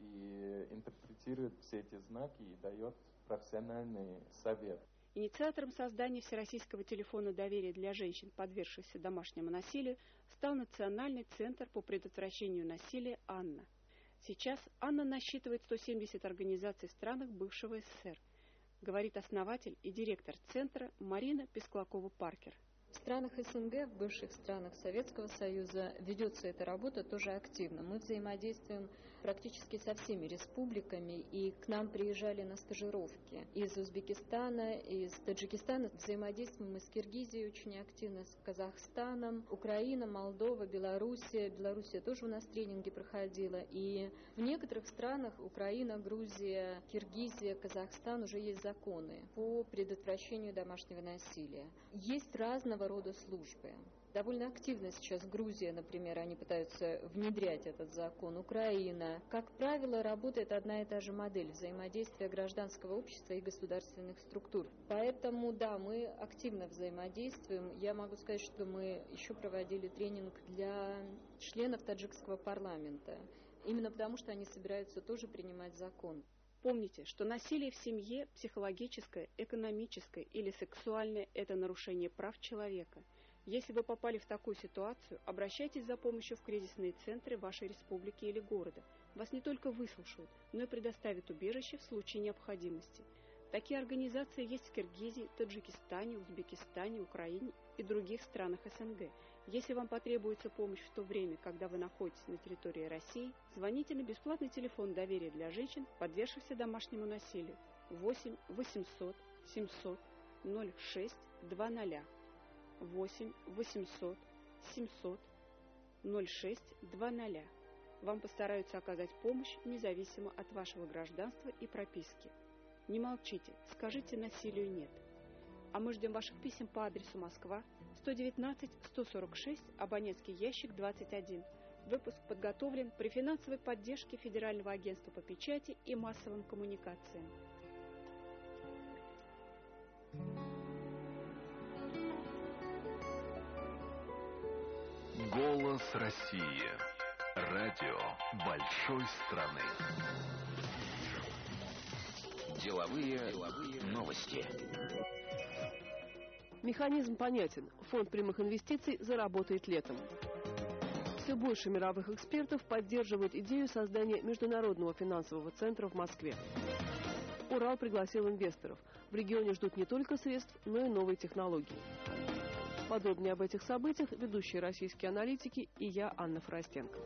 и интерпретирует все эти знаки и дает профессиональный совет. Инициатором создания Всероссийского телефона доверия для женщин, подвергшихся домашнему насилию, стал Национальный центр по предотвращению насилия «Анна». Сейчас «Анна» насчитывает сто семьдесят организаций в странах бывшего эс эс эс эр, говорит основатель и директор центра Марина Песклакова-Паркер. В странах эс эн гэ, в бывших странах Советского Союза, ведется эта работа тоже активно. Мы взаимодействуем практически со всеми республиками, и к нам приезжали на стажировки из Узбекистана, из Таджикистана. Взаимодействуем мы с Киргизией очень активно, с Казахстаном, Украина, Молдова, Белоруссия. Белоруссия тоже у нас тренинги проходила. И в некоторых странах, Украина, Грузия, Киргизия, Казахстан, уже есть законы по предотвращению домашнего насилия. Есть разного рода службы. Довольно активно сейчас Грузия, например, они пытаются внедрять этот закон, Украина. Как правило, работает одна и та же модель взаимодействия гражданского общества и государственных структур. Поэтому, да, мы активно взаимодействуем. Я могу сказать, что мы еще проводили тренинг для членов таджикского парламента, именно потому что они собираются тоже принимать закон. Помните, что насилие в семье, психологическое, экономическое или сексуальное – это нарушение прав человека. Если вы попали в такую ситуацию, обращайтесь за помощью в кризисные центры вашей республики или города. Вас не только выслушают, но и предоставят убежище в случае необходимости. Такие организации есть в Киргизии, Таджикистане, Узбекистане, Украине и других странах СНГ. Если вам потребуется помощь в то время, когда вы находитесь на территории России, звоните на бесплатный телефон доверия для женщин, подвергшихся домашнему насилию восемь восемьсот семьсот ноль шесть два ноль. восемь восемьсот семьсот ноль шесть два ноль. Вам постараются оказать помощь независимо от вашего гражданства и прописки. Не молчите, скажите насилию «нет». А мы ждем ваших писем по адресу Москва, сто девятнадцать сто сорок шесть, абонентский ящик двадцать один. Выпуск подготовлен при финансовой поддержке Федерального агентства по печати и массовым коммуникациям. Голос России. Радио большой страны. Деловые, Деловые новости. Механизм понятен. Фонд прямых инвестиций заработает летом. Все больше мировых экспертов поддерживают идею создания международного финансового центра в Москве. Урал пригласил инвесторов. В регионе ждут не только средств, но и новые технологии. Подробнее об этих событиях ведущие российские аналитики и я, Анна Форостенко.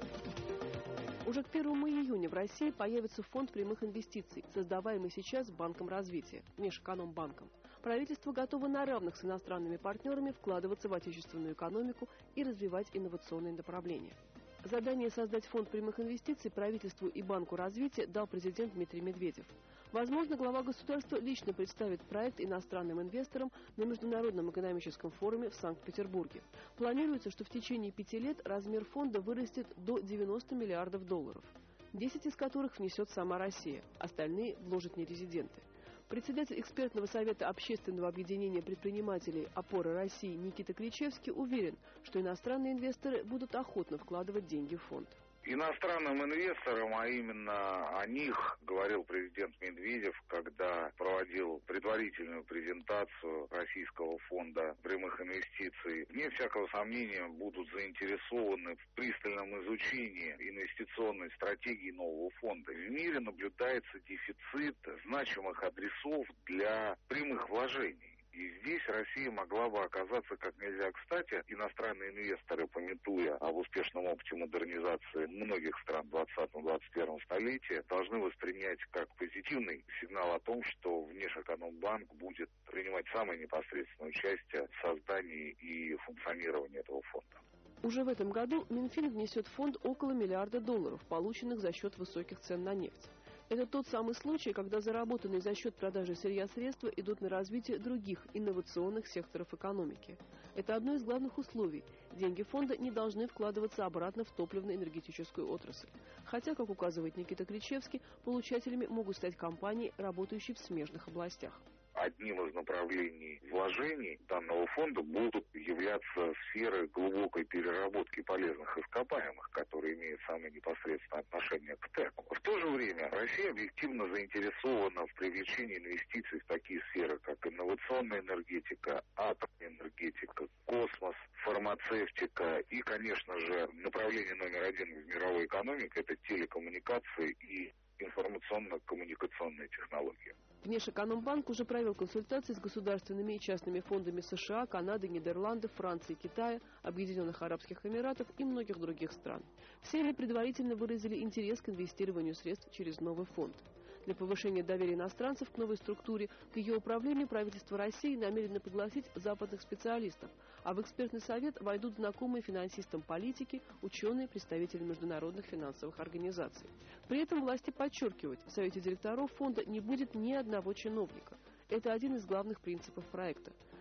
Уже к первому июня в России появится фонд прямых инвестиций, создаваемый сейчас Банком развития, Внешэкономбанком. Правительство готово на равных с иностранными партнерами вкладываться в отечественную экономику и развивать инновационные направления. Задание создать фонд прямых инвестиций правительству и Банку развития дал президент Дмитрий Медведев. Возможно, глава государства лично представит проект иностранным инвесторам на Международном экономическом форуме в Санкт-Петербурге. Планируется, что в течение пяти лет размер фонда вырастет до девяноста миллиардов долларов, десять из которых внесет сама Россия, остальные вложат нерезиденты. Председатель экспертного совета общественного объединения предпринимателей «Опора России» Никита Кричевский уверен, что иностранные инвесторы будут охотно вкладывать деньги в фонд. Иностранным инвесторам, а именно о них говорил президент Медведев, когда проводил предварительную презентацию Российского фонда прямых инвестиций, вне всякого сомнения будут заинтересованы в пристальном изучении инвестиционной стратегии нового фонда. В мире наблюдается дефицит значимых адресов для прямых вложений. И здесь Россия могла бы оказаться как нельзя кстати. Иностранные инвесторы, памятуя об успешном опыте модернизации многих стран в двадцатом-двадцать первом столетии, должны воспринять как позитивный сигнал о том, что Внешэкономбанк будет принимать самое непосредственное участие в создании и функционировании этого фонда. Уже в этом году Минфин внесет в фонд около миллиарда долларов, полученных за счет высоких цен на нефть. Это тот самый случай, когда заработанные за счет продажи сырья средства идут на развитие других инновационных секторов экономики. Это одно из главных условий. Деньги фонда не должны вкладываться обратно в топливно-энергетическую отрасль. Хотя, как указывает Никита Кричевский, получателями могут стать компании, работающие в смежных областях. Одним из направлений вложений данного фонда будут являться сферы глубокой переработки полезных ископаемых, которые имеют самое непосредственное отношение к ТЭКу. В то же время Россия объективно заинтересована в привлечении инвестиций в такие сферы, как инновационная энергетика, атомная энергетика, космос, фармацевтика и, конечно же, направление номер один в мировой экономике – это телекоммуникации и информационно-коммуникационные технологии. Внешэкономбанк уже провел консультации с государственными и частными фондами США, Канады, Нидерландов, Франции, Китая, Объединенных Арабских Эмиратов и многих других стран. Все они предварительно выразили интерес к инвестированию средств через новый фонд. Для повышения доверия иностранцев к новой структуре, к ее управлению правительство России намерено пригласить западных специалистов, а в экспертный совет войдут знакомые финансистам политики, ученые, представители международных финансовых организаций. При этом власти подчеркивают, в совете директоров фонда не будет ни одного чиновника. Это один из главных принципов проекта.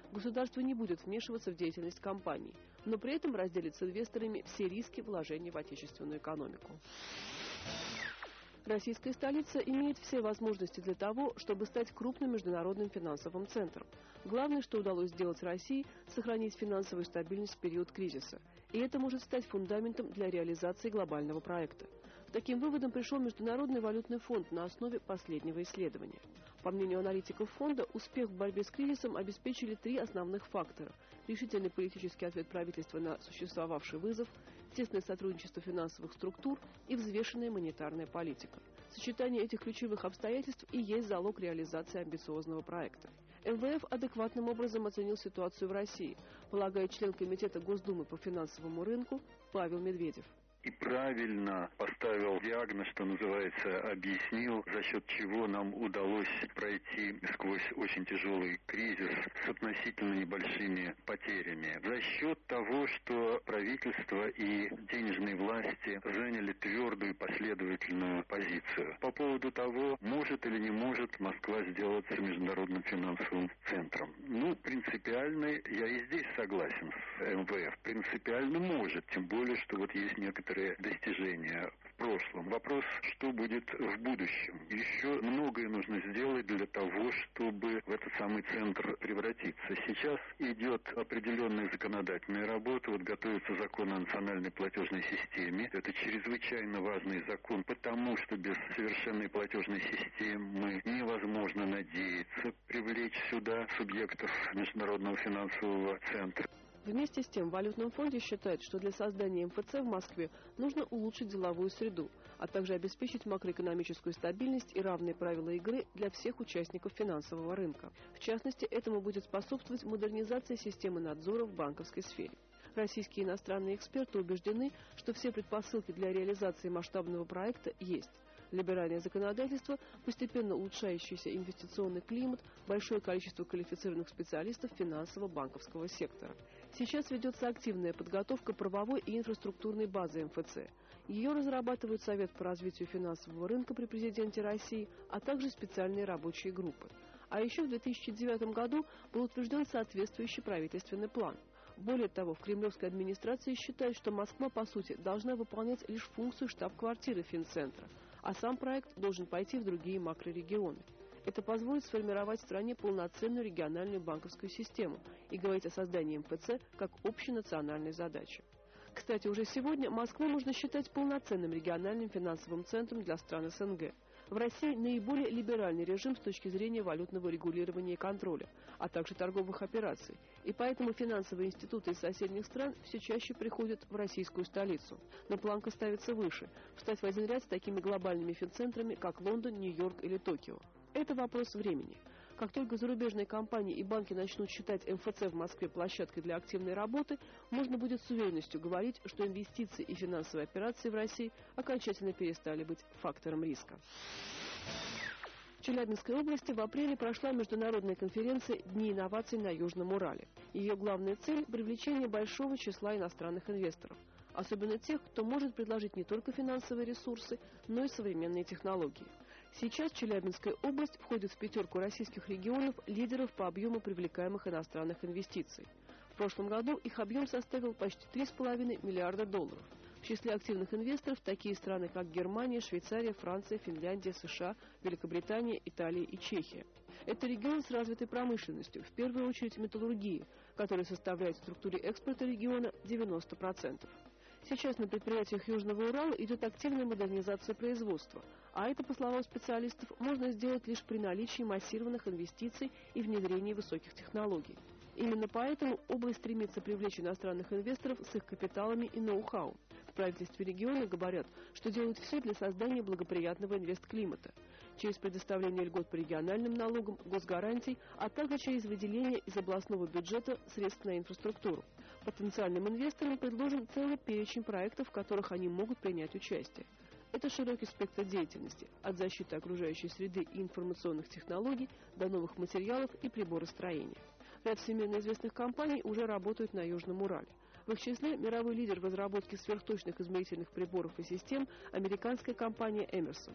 Государство не будет вмешиваться в деятельность компаний, но при этом разделит с инвесторами все риски вложений в отечественную экономику. Российская столица имеет все возможности для того, чтобы стать крупным международным финансовым центром. Главное, что удалось сделать России – сохранить финансовую стабильность в период кризиса. И это может стать фундаментом для реализации глобального проекта. К таким выводам пришел Международный валютный фонд на основе последнего исследования. По мнению аналитиков фонда, успех в борьбе с кризисом обеспечили три основных фактора: решительный политический ответ правительства на существовавший вызов, тесное сотрудничество финансовых структур и взвешенная монетарная политика. Сочетание этих ключевых обстоятельств и есть залог реализации амбициозного проекта. эм вэ эф адекватным образом оценил ситуацию в России, полагает член Комитета Госдумы по финансовому рынку Павел Медведев. И правильно поставил диагноз, что называется, объяснил, за счет чего нам удалось пройти сквозь очень тяжелый кризис с относительно небольшими потерями. За счет того, что правительство и денежные власти заняли твердую последовательную позицию. По поводу того, может или не может Москва сделаться международным финансовым центром. Ну, принципиально я и здесь согласен с эм вэ эф. Принципиально может, тем более, что вот есть некоторые достижения в прошлом. Вопрос, что будет в будущем. Еще многое нужно сделать для того, чтобы в этот самый центр превратиться. Сейчас идет определенная законодательная работа. Вот готовится закон о национальной платежной системе. Это чрезвычайно важный закон, потому что без совершенной платежной системы невозможно надеяться привлечь сюда субъектов международного финансового центра. Вместе с тем, в Валютном фонде считают, что для создания эм эф цэ в Москве нужно улучшить деловую среду, а также обеспечить макроэкономическую стабильность и равные правила игры для всех участников финансового рынка. В частности, этому будет способствовать модернизация системы надзора в банковской сфере. Российские и иностранные эксперты убеждены, что все предпосылки для реализации масштабного проекта есть. Либеральное законодательство, постепенно улучшающийся инвестиционный климат, большое количество квалифицированных специалистов финансово-банковского сектора. Сейчас ведется активная подготовка правовой и инфраструктурной базы эм эф цэ. Ее разрабатывают Совет по развитию финансового рынка при президенте России, а также специальные рабочие группы. А еще в две тысячи девятом году был утвержден соответствующий правительственный план. Более того, в кремлевской администрации считают, что Москва, по сути, должна выполнять лишь функцию штаб-квартиры финцентра, а сам проект должен пойти в другие макрорегионы. Это позволит сформировать в стране полноценную региональную банковскую систему и говорить о создании эм эф цэ как общенациональной задачи. Кстати, уже сегодня Москву можно считать полноценным региональным финансовым центром для стран эс эн гэ. В России наиболее либеральный режим с точки зрения валютного регулирования и контроля, а также торговых операций. И поэтому финансовые институты из соседних стран все чаще приходят в российскую столицу. Но планка ставится выше – встать в один ряд с такими глобальными финцентрами, как Лондон, Нью-Йорк или Токио. Это вопрос времени. Как только зарубежные компании и банки начнут считать эм эф цэ в Москве площадкой для активной работы, можно будет с уверенностью говорить, что инвестиции и финансовые операции в России окончательно перестали быть фактором риска. В Челябинской области в апреле прошла международная конференция «Дни инноваций на Южном Урале». Ее главная цель – привлечение большого числа иностранных инвесторов, особенно тех, кто может предложить не только финансовые ресурсы, но и современные технологии. Сейчас Челябинская область входит в пятерку российских регионов лидеров по объему привлекаемых иностранных инвестиций. В прошлом году их объем составил почти три с половиной миллиарда долларов. В числе активных инвесторов такие страны, как Германия, Швейцария, Франция, Финляндия, США, Великобритания, Италия и Чехия. Это регион с развитой промышленностью, в первую очередь металлургии, которая составляет в структуре экспорта региона девяносто процентов. Сейчас на предприятиях Южного Урала идет активная модернизация производства, а это, по словам специалистов, можно сделать лишь при наличии массированных инвестиций и внедрении высоких технологий. Именно поэтому область стремится привлечь иностранных инвесторов с их капиталами и ноу-хау. В правительстве региона говорят, что делают все для создания благоприятного инвестклимата, через предоставление льгот по региональным налогам, госгарантий, а также через выделение из областного бюджета средств на инфраструктуру. Потенциальным инвесторам предложен целый перечень проектов, в которых они могут принять участие. Это широкий спектр деятельности, от защиты окружающей среды и информационных технологий до новых материалов и приборостроения. Ряд всемирно известных компаний уже работают на Южном Урале. В их числе мировой лидер в разработке сверхточных измерительных приборов и систем – американская компания Emerson.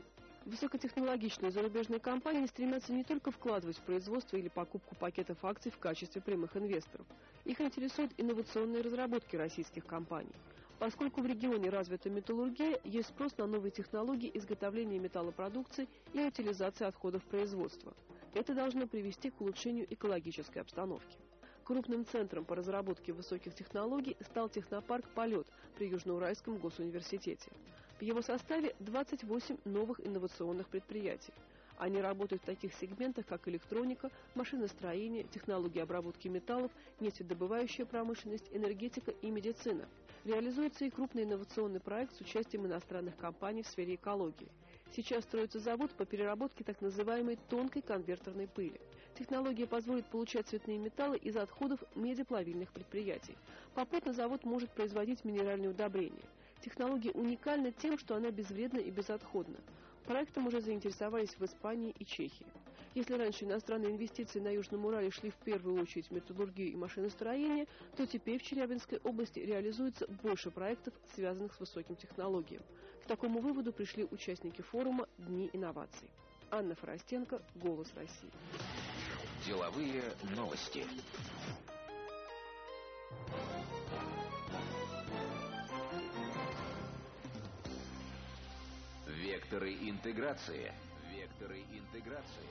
Высокотехнологичные зарубежные компании стремятся не только вкладывать в производство или покупку пакетов акций в качестве прямых инвесторов. Их интересуют инновационные разработки российских компаний. Поскольку в регионе развита металлургия, есть спрос на новые технологии изготовления металлопродукции и утилизации отходов производства. Это должно привести к улучшению экологической обстановки. Крупным центром по разработке высоких технологий стал технопарк «Полет» при Южноуральском госуниверситете. В его составе двадцать восемь новых инновационных предприятий. Они работают в таких сегментах, как электроника, машиностроение, технологии обработки металлов, нефтедобывающая промышленность, энергетика и медицина. Реализуется и крупный инновационный проект с участием иностранных компаний в сфере экологии. Сейчас строится завод по переработке так называемой тонкой конвертерной пыли. Технология позволит получать цветные металлы из отходов медиплавильных предприятий. Попутно завод может производить минеральные удобрения. Технология уникальна тем, что она безвредна и безотходна. Проектом уже заинтересовались в Испании и Чехии. Если раньше иностранные инвестиции на Южном Урале шли в первую очередь в металлургию и машиностроение, то теперь в Челябинской области реализуется больше проектов, связанных с высоким технологиям. К такому выводу пришли участники форума «Дни инноваций». Анна Форостенко, «Голос России». Деловые новости. Векторы интеграции. Векторы интеграции.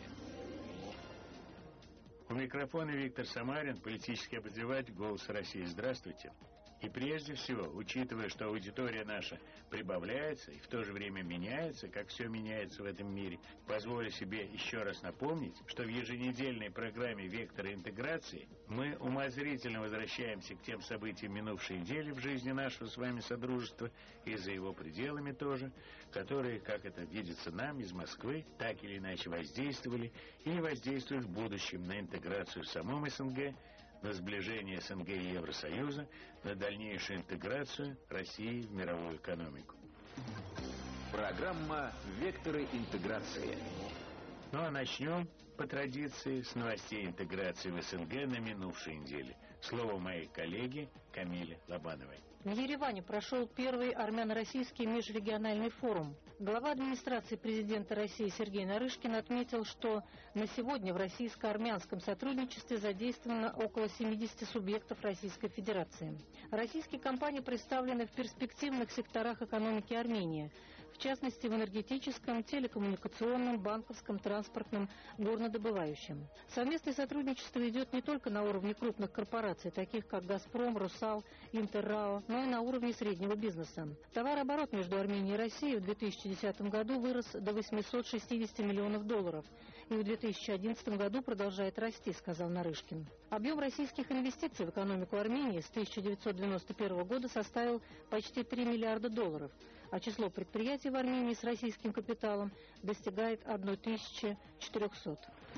У микрофона Виктор Самарин, политический обозреватель «Голос России». Здравствуйте. И прежде всего, учитывая, что аудитория наша прибавляется и в то же время меняется, как все меняется в этом мире, позволю себе еще раз напомнить, что в еженедельной программе «Векторы интеграции» мы умозрительно возвращаемся к тем событиям минувшей недели в жизни нашего с вами содружества и за его пределами тоже, которые, как это видится нам из Москвы, так или иначе воздействовали или воздействуют в будущем на интеграцию в самом СНГ, на сближение СНГ и Евросоюза, на дальнейшую интеграцию России в мировую экономику. Программа «Векторы интеграции». Ну а начнем, по традиции, с новостей интеграции в СНГ на минувшей неделе. Слово моей коллеги Камиле Лобановой. В Ереване прошел первый армяно-российский межрегиональный форум. Глава администрации президента России Сергей Нарышкин отметил, что на сегодня в российско-армянском сотрудничестве задействовано около семидесяти субъектов Российской Федерации. Российские компании представлены в перспективных секторах экономики Армении, в частности в энергетическом, телекоммуникационном, банковском, транспортном, горнодобывающем. Совместное сотрудничество идет не только на уровне крупных корпораций, таких как «Газпром», «Русал», «Интеррао», но и на уровне среднего бизнеса. Товарооборот между Арменией и Россией в две тысячи десятом году вырос до восьмисот шестидесяти миллионов долларов и в две тысячи одиннадцатом году продолжает расти, сказал Нарышкин. Объем российских инвестиций в экономику Армении с тысяча девятьсот девяносто первого года составил почти три миллиарда долларов, а число предприятий в Армении с российским капиталом достигает тысячи четырехсот.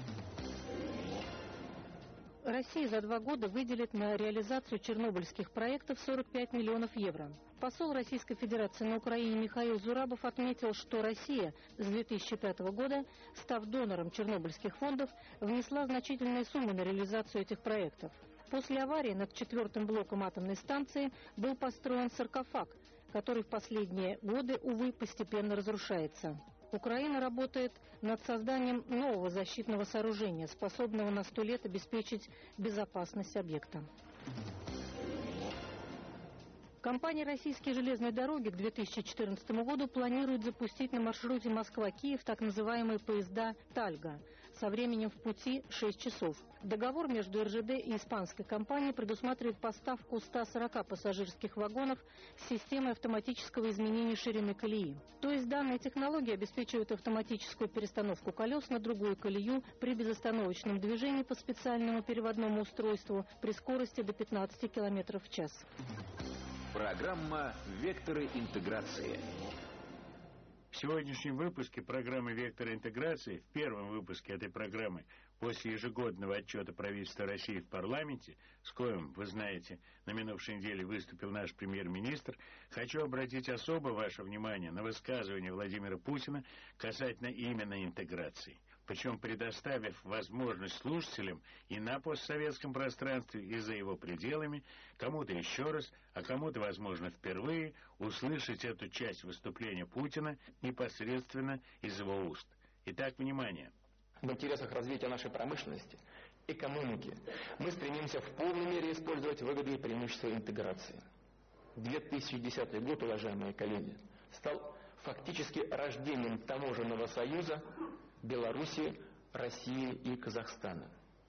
Россия за два года выделит на реализацию чернобыльских проектов сорок пять миллионов евро. Посол Российской Федерации на Украине Михаил Зурабов отметил, что Россия с две тысячи пятого года, став донором чернобыльских фондов, внесла значительные суммы на реализацию этих проектов. После аварии над четвертым блоком атомной станции был построен саркофаг, который в последние годы, увы, постепенно разрушается. Украина работает над созданием нового защитного сооружения, способного на сто лет обеспечить безопасность объекта. Компания «Российские железные дороги» к две тысячи четырнадцатому году планирует запустить на маршруте Москва-Киев так называемые поезда «Тальга» со временем в пути шесть часов. Договор между эр жэ дэ и испанской компанией предусматривает поставку ста сорока пассажирских вагонов с системой автоматического изменения ширины колеи. То есть данная технология обеспечивает автоматическую перестановку колес на другую колею при безостановочном движении по специальному переводному устройству при скорости до пятнадцати километров в час. Программа «Векторы интеграции». В сегодняшнем выпуске программы «Векторы интеграции», в первом выпуске этой программы, после ежегодного отчета правительства России в парламенте, с коим, вы знаете, на минувшей неделе выступил наш премьер-министр, хочу обратить особо ваше внимание на высказывание Владимира Путина касательно именно интеграции. причем предоставив возможность слушателям и на постсоветском пространстве, и за его пределами, кому-то еще раз, а кому-то, возможно, впервые, услышать эту часть выступления Путина непосредственно из его уст. Итак, внимание. В интересах развития нашей промышленности, экономики, мы стремимся в полной мере использовать выгоды и преимущества интеграции. две тысячи десятый год, уважаемые коллеги, стал фактически рождением таможенного союза Белоруссии, России и Казахстана.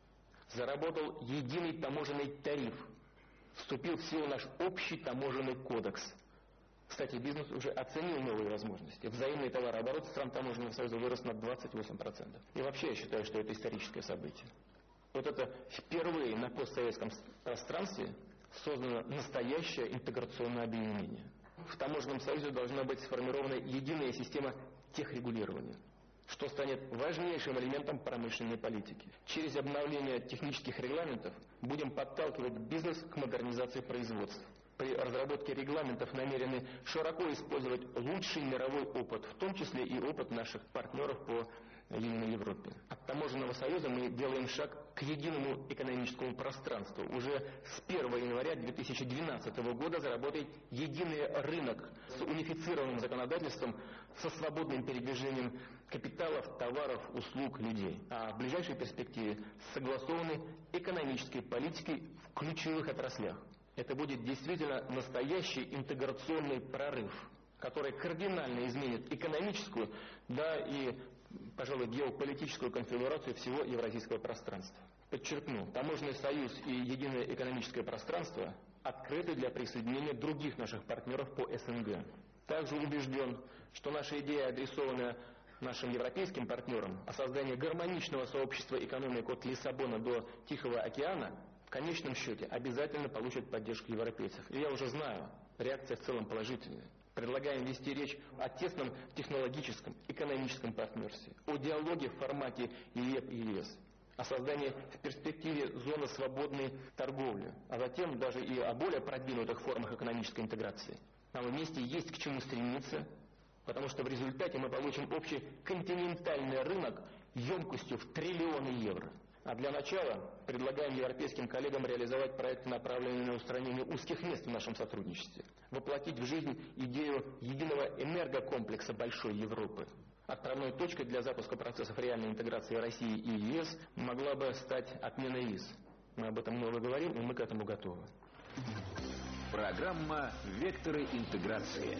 Заработал единый таможенный тариф, вступил в силу наш общий таможенный кодекс. Кстати, бизнес уже оценил новые возможности. Взаимный товарооборот стран таможенного союза вырос на двадцать восемь процентов. И вообще я считаю, что это историческое событие. Вот это впервые на постсоветском пространстве создано настоящее интеграционное объединение. В таможенном союзе должна быть сформирована единая система техрегулирования, что станет важнейшим элементом промышленной политики. Через обновление технических регламентов будем подталкивать бизнес к модернизации производства. При разработке регламентов намерены широко использовать лучший мировой опыт, в том числе и опыт наших партнеров по Южной Европе. От таможенного союза мы делаем шаг к единому экономическому пространству. Уже с первого января две тысячи двенадцатого года заработает единый рынок с унифицированным законодательством, со свободным передвижением капиталов, товаров, услуг, людей. А в ближайшей перспективе согласованной экономической политикой в ключевых отраслях. Это будет действительно настоящий интеграционный прорыв, который кардинально изменит экономическую, да и, пожалуй, геополитическую конфигурацию всего евразийского пространства. Подчеркну, таможенный союз и единое экономическое пространство открыты для присоединения других наших партнеров по СНГ. Также убежден, что наша идея, адресованная нашим европейским партнерам о создании гармоничного сообщества экономик от Лиссабона до Тихого океана, в конечном счете обязательно получит поддержку европейцев. И я уже знаю, реакция в целом положительная. Предлагаем вести речь о тесном технологическом, экономическом партнерстве, о диалоге в формате ЕЭП и ЕС, о создании в перспективе зоны свободной торговли, а затем даже и о более продвинутых формах экономической интеграции. Нам вместе есть к чему стремиться, потому что в результате мы получим общий континентальный рынок емкостью в триллионы евро. А для начала предлагаем европейским коллегам реализовать проекты, направленные на устранение узких мест в нашем сотрудничестве, воплотить в жизнь идею единого энергокомплекса Большой Европы. Отправной точкой для запуска процессов реальной интеграции России и ЕС могла бы стать отмена ВИЗ. Мы об этом много говорим, и мы к этому готовы. Программа «Векторы интеграции».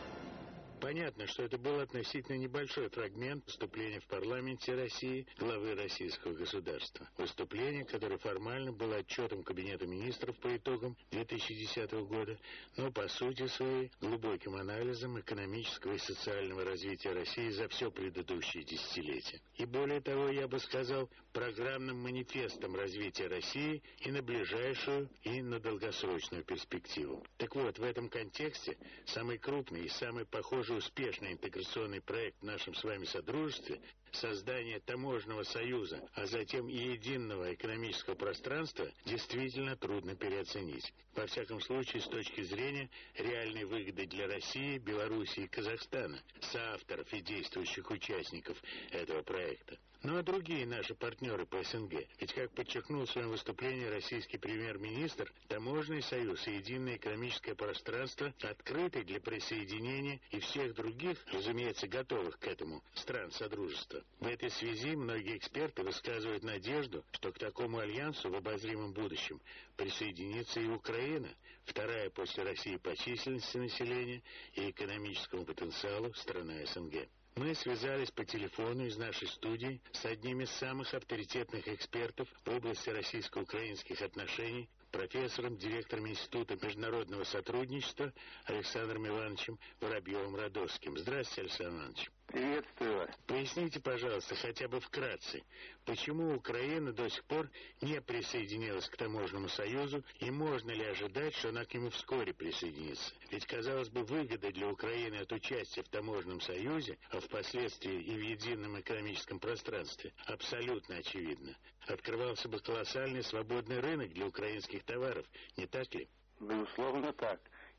Понятно, что это был относительно небольшой фрагмент выступления в парламенте России главы российского государства. Выступление, которое формально было отчетом Кабинета министров по итогам две тысячи десятого года, но по сути своей глубоким анализом экономического и социального развития России за все предыдущее десятилетие. И более того, я бы сказал, программным манифестом развития России и на ближайшую, и на долгосрочную перспективу. Так вот, в этом контексте самый крупный и самый похожий успешный интеграционный проект в нашем с вами содружестве — создание таможенного союза, а затем и единого экономического пространства — действительно трудно переоценить. Во всяком случае, с точки зрения реальной выгоды для России, Белоруссии и Казахстана, соавторов и действующих участников этого проекта. Ну а другие наши партнеры по СНГ? Ведь, как подчеркнул в своем выступлении российский премьер-министр, таможенный союз и единое экономическое пространство открыты для присоединения и всех других, разумеется, готовых к этому стран Содружества. В этой связи многие эксперты высказывают надежду, что к такому альянсу в обозримом будущем присоединится и Украина, вторая после России по численности населения и экономическому потенциалу страна СНГ. Мы связались по телефону из нашей студии с одним из самых авторитетных экспертов в области российско-украинских отношений, профессором, директором Института международного сотрудничества Александром Ивановичем Воробьевым-Радовским. Здравствуйте, Александр Иванович. Приветствую вас. Поясните, пожалуйста, хотя бы вкратце, почему Украина до сих пор не присоединилась к таможенному союзу, и можно ли ожидать, что она к нему вскоре присоединится? Ведь, казалось бы, выгода для Украины от участия в таможенном союзе, а впоследствии и в едином экономическом пространстве, абсолютно очевидна. Открывался бы колоссальный свободный рынок для украинских товаров, не так ли? Безусловно так.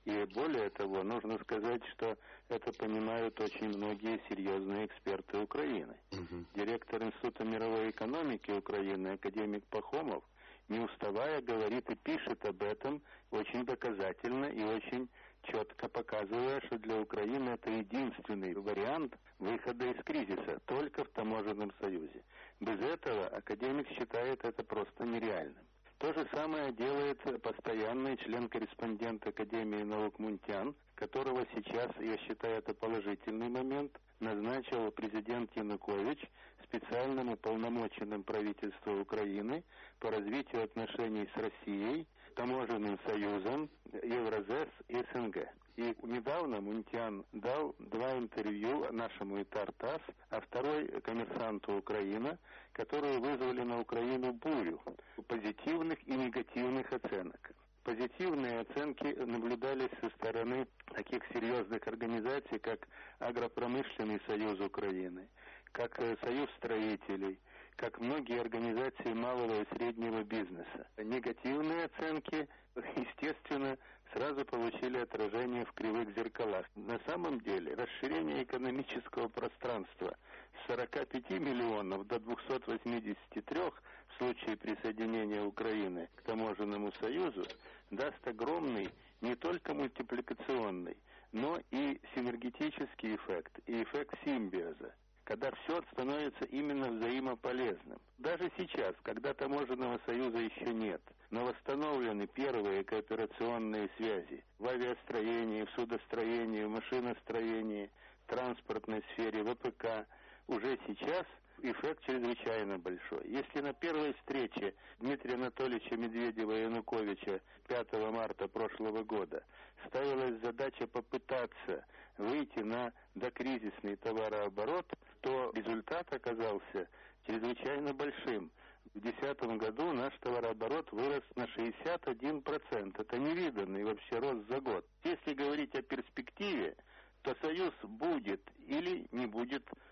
И более того, нужно сказать, что это понимают очень многие серьезные эксперты Украины. Uh-huh. Директор Института мировой экономики Украины, академик Пахомов, не уставая говорит и пишет об этом очень доказательно и очень четко показывая, что для Украины это единственный вариант выхода из кризиса, только в таможенном союзе. Без этого академик считает это просто нереальным. То же самое делает постоянный член-корреспондент Академии наук Мунтян, которого сейчас, я считаю, это положительный момент, назначил президент Янукович специальным уполномоченным правительства Украины по развитию отношений с Россией, таможенным союзом, Евразес и СНГ. И недавно Мунтян дал два интервью нашему ИТАР-ТАСС, а второй коммерсанту Украины, которые вызвали на Украину бурю позитивных и негативных оценок. Позитивные оценки наблюдались со стороны таких серьезных организаций, как Агропромышленный союз Украины, как Союз строителей, как многие организации малого и среднего бизнеса. Негативные оценки, естественно, сразу получили отражение в кривых зеркалах. На самом деле, расширение экономического пространства с сорока пяти миллионов до двухсот восьмидесяти трёх в случае присоединения Украины к таможенному союзу даст огромный не только мультипликационный, но и синергетический эффект, и эффект симбиоза, когда все становится именно взаимополезным. Даже сейчас, когда таможенного союза еще нет, но восстановлены первые кооперационные связи в авиастроении, в судостроении, в машиностроении, транспортной сфере, ВПК, уже сейчас эффект чрезвычайно большой. Если на первой встрече Дмитрия Анатольевича Медведева и Януковича пятого марта прошлого года ставилась задача попытаться выйти на докризисный товарооборот, то результат оказался чрезвычайно большим. В две тысячи десятом году наш товарооборот вырос на шестьдесят один процент. Это невиданный вообще рост за год. Если говорить о перспективе, то союз будет или не будет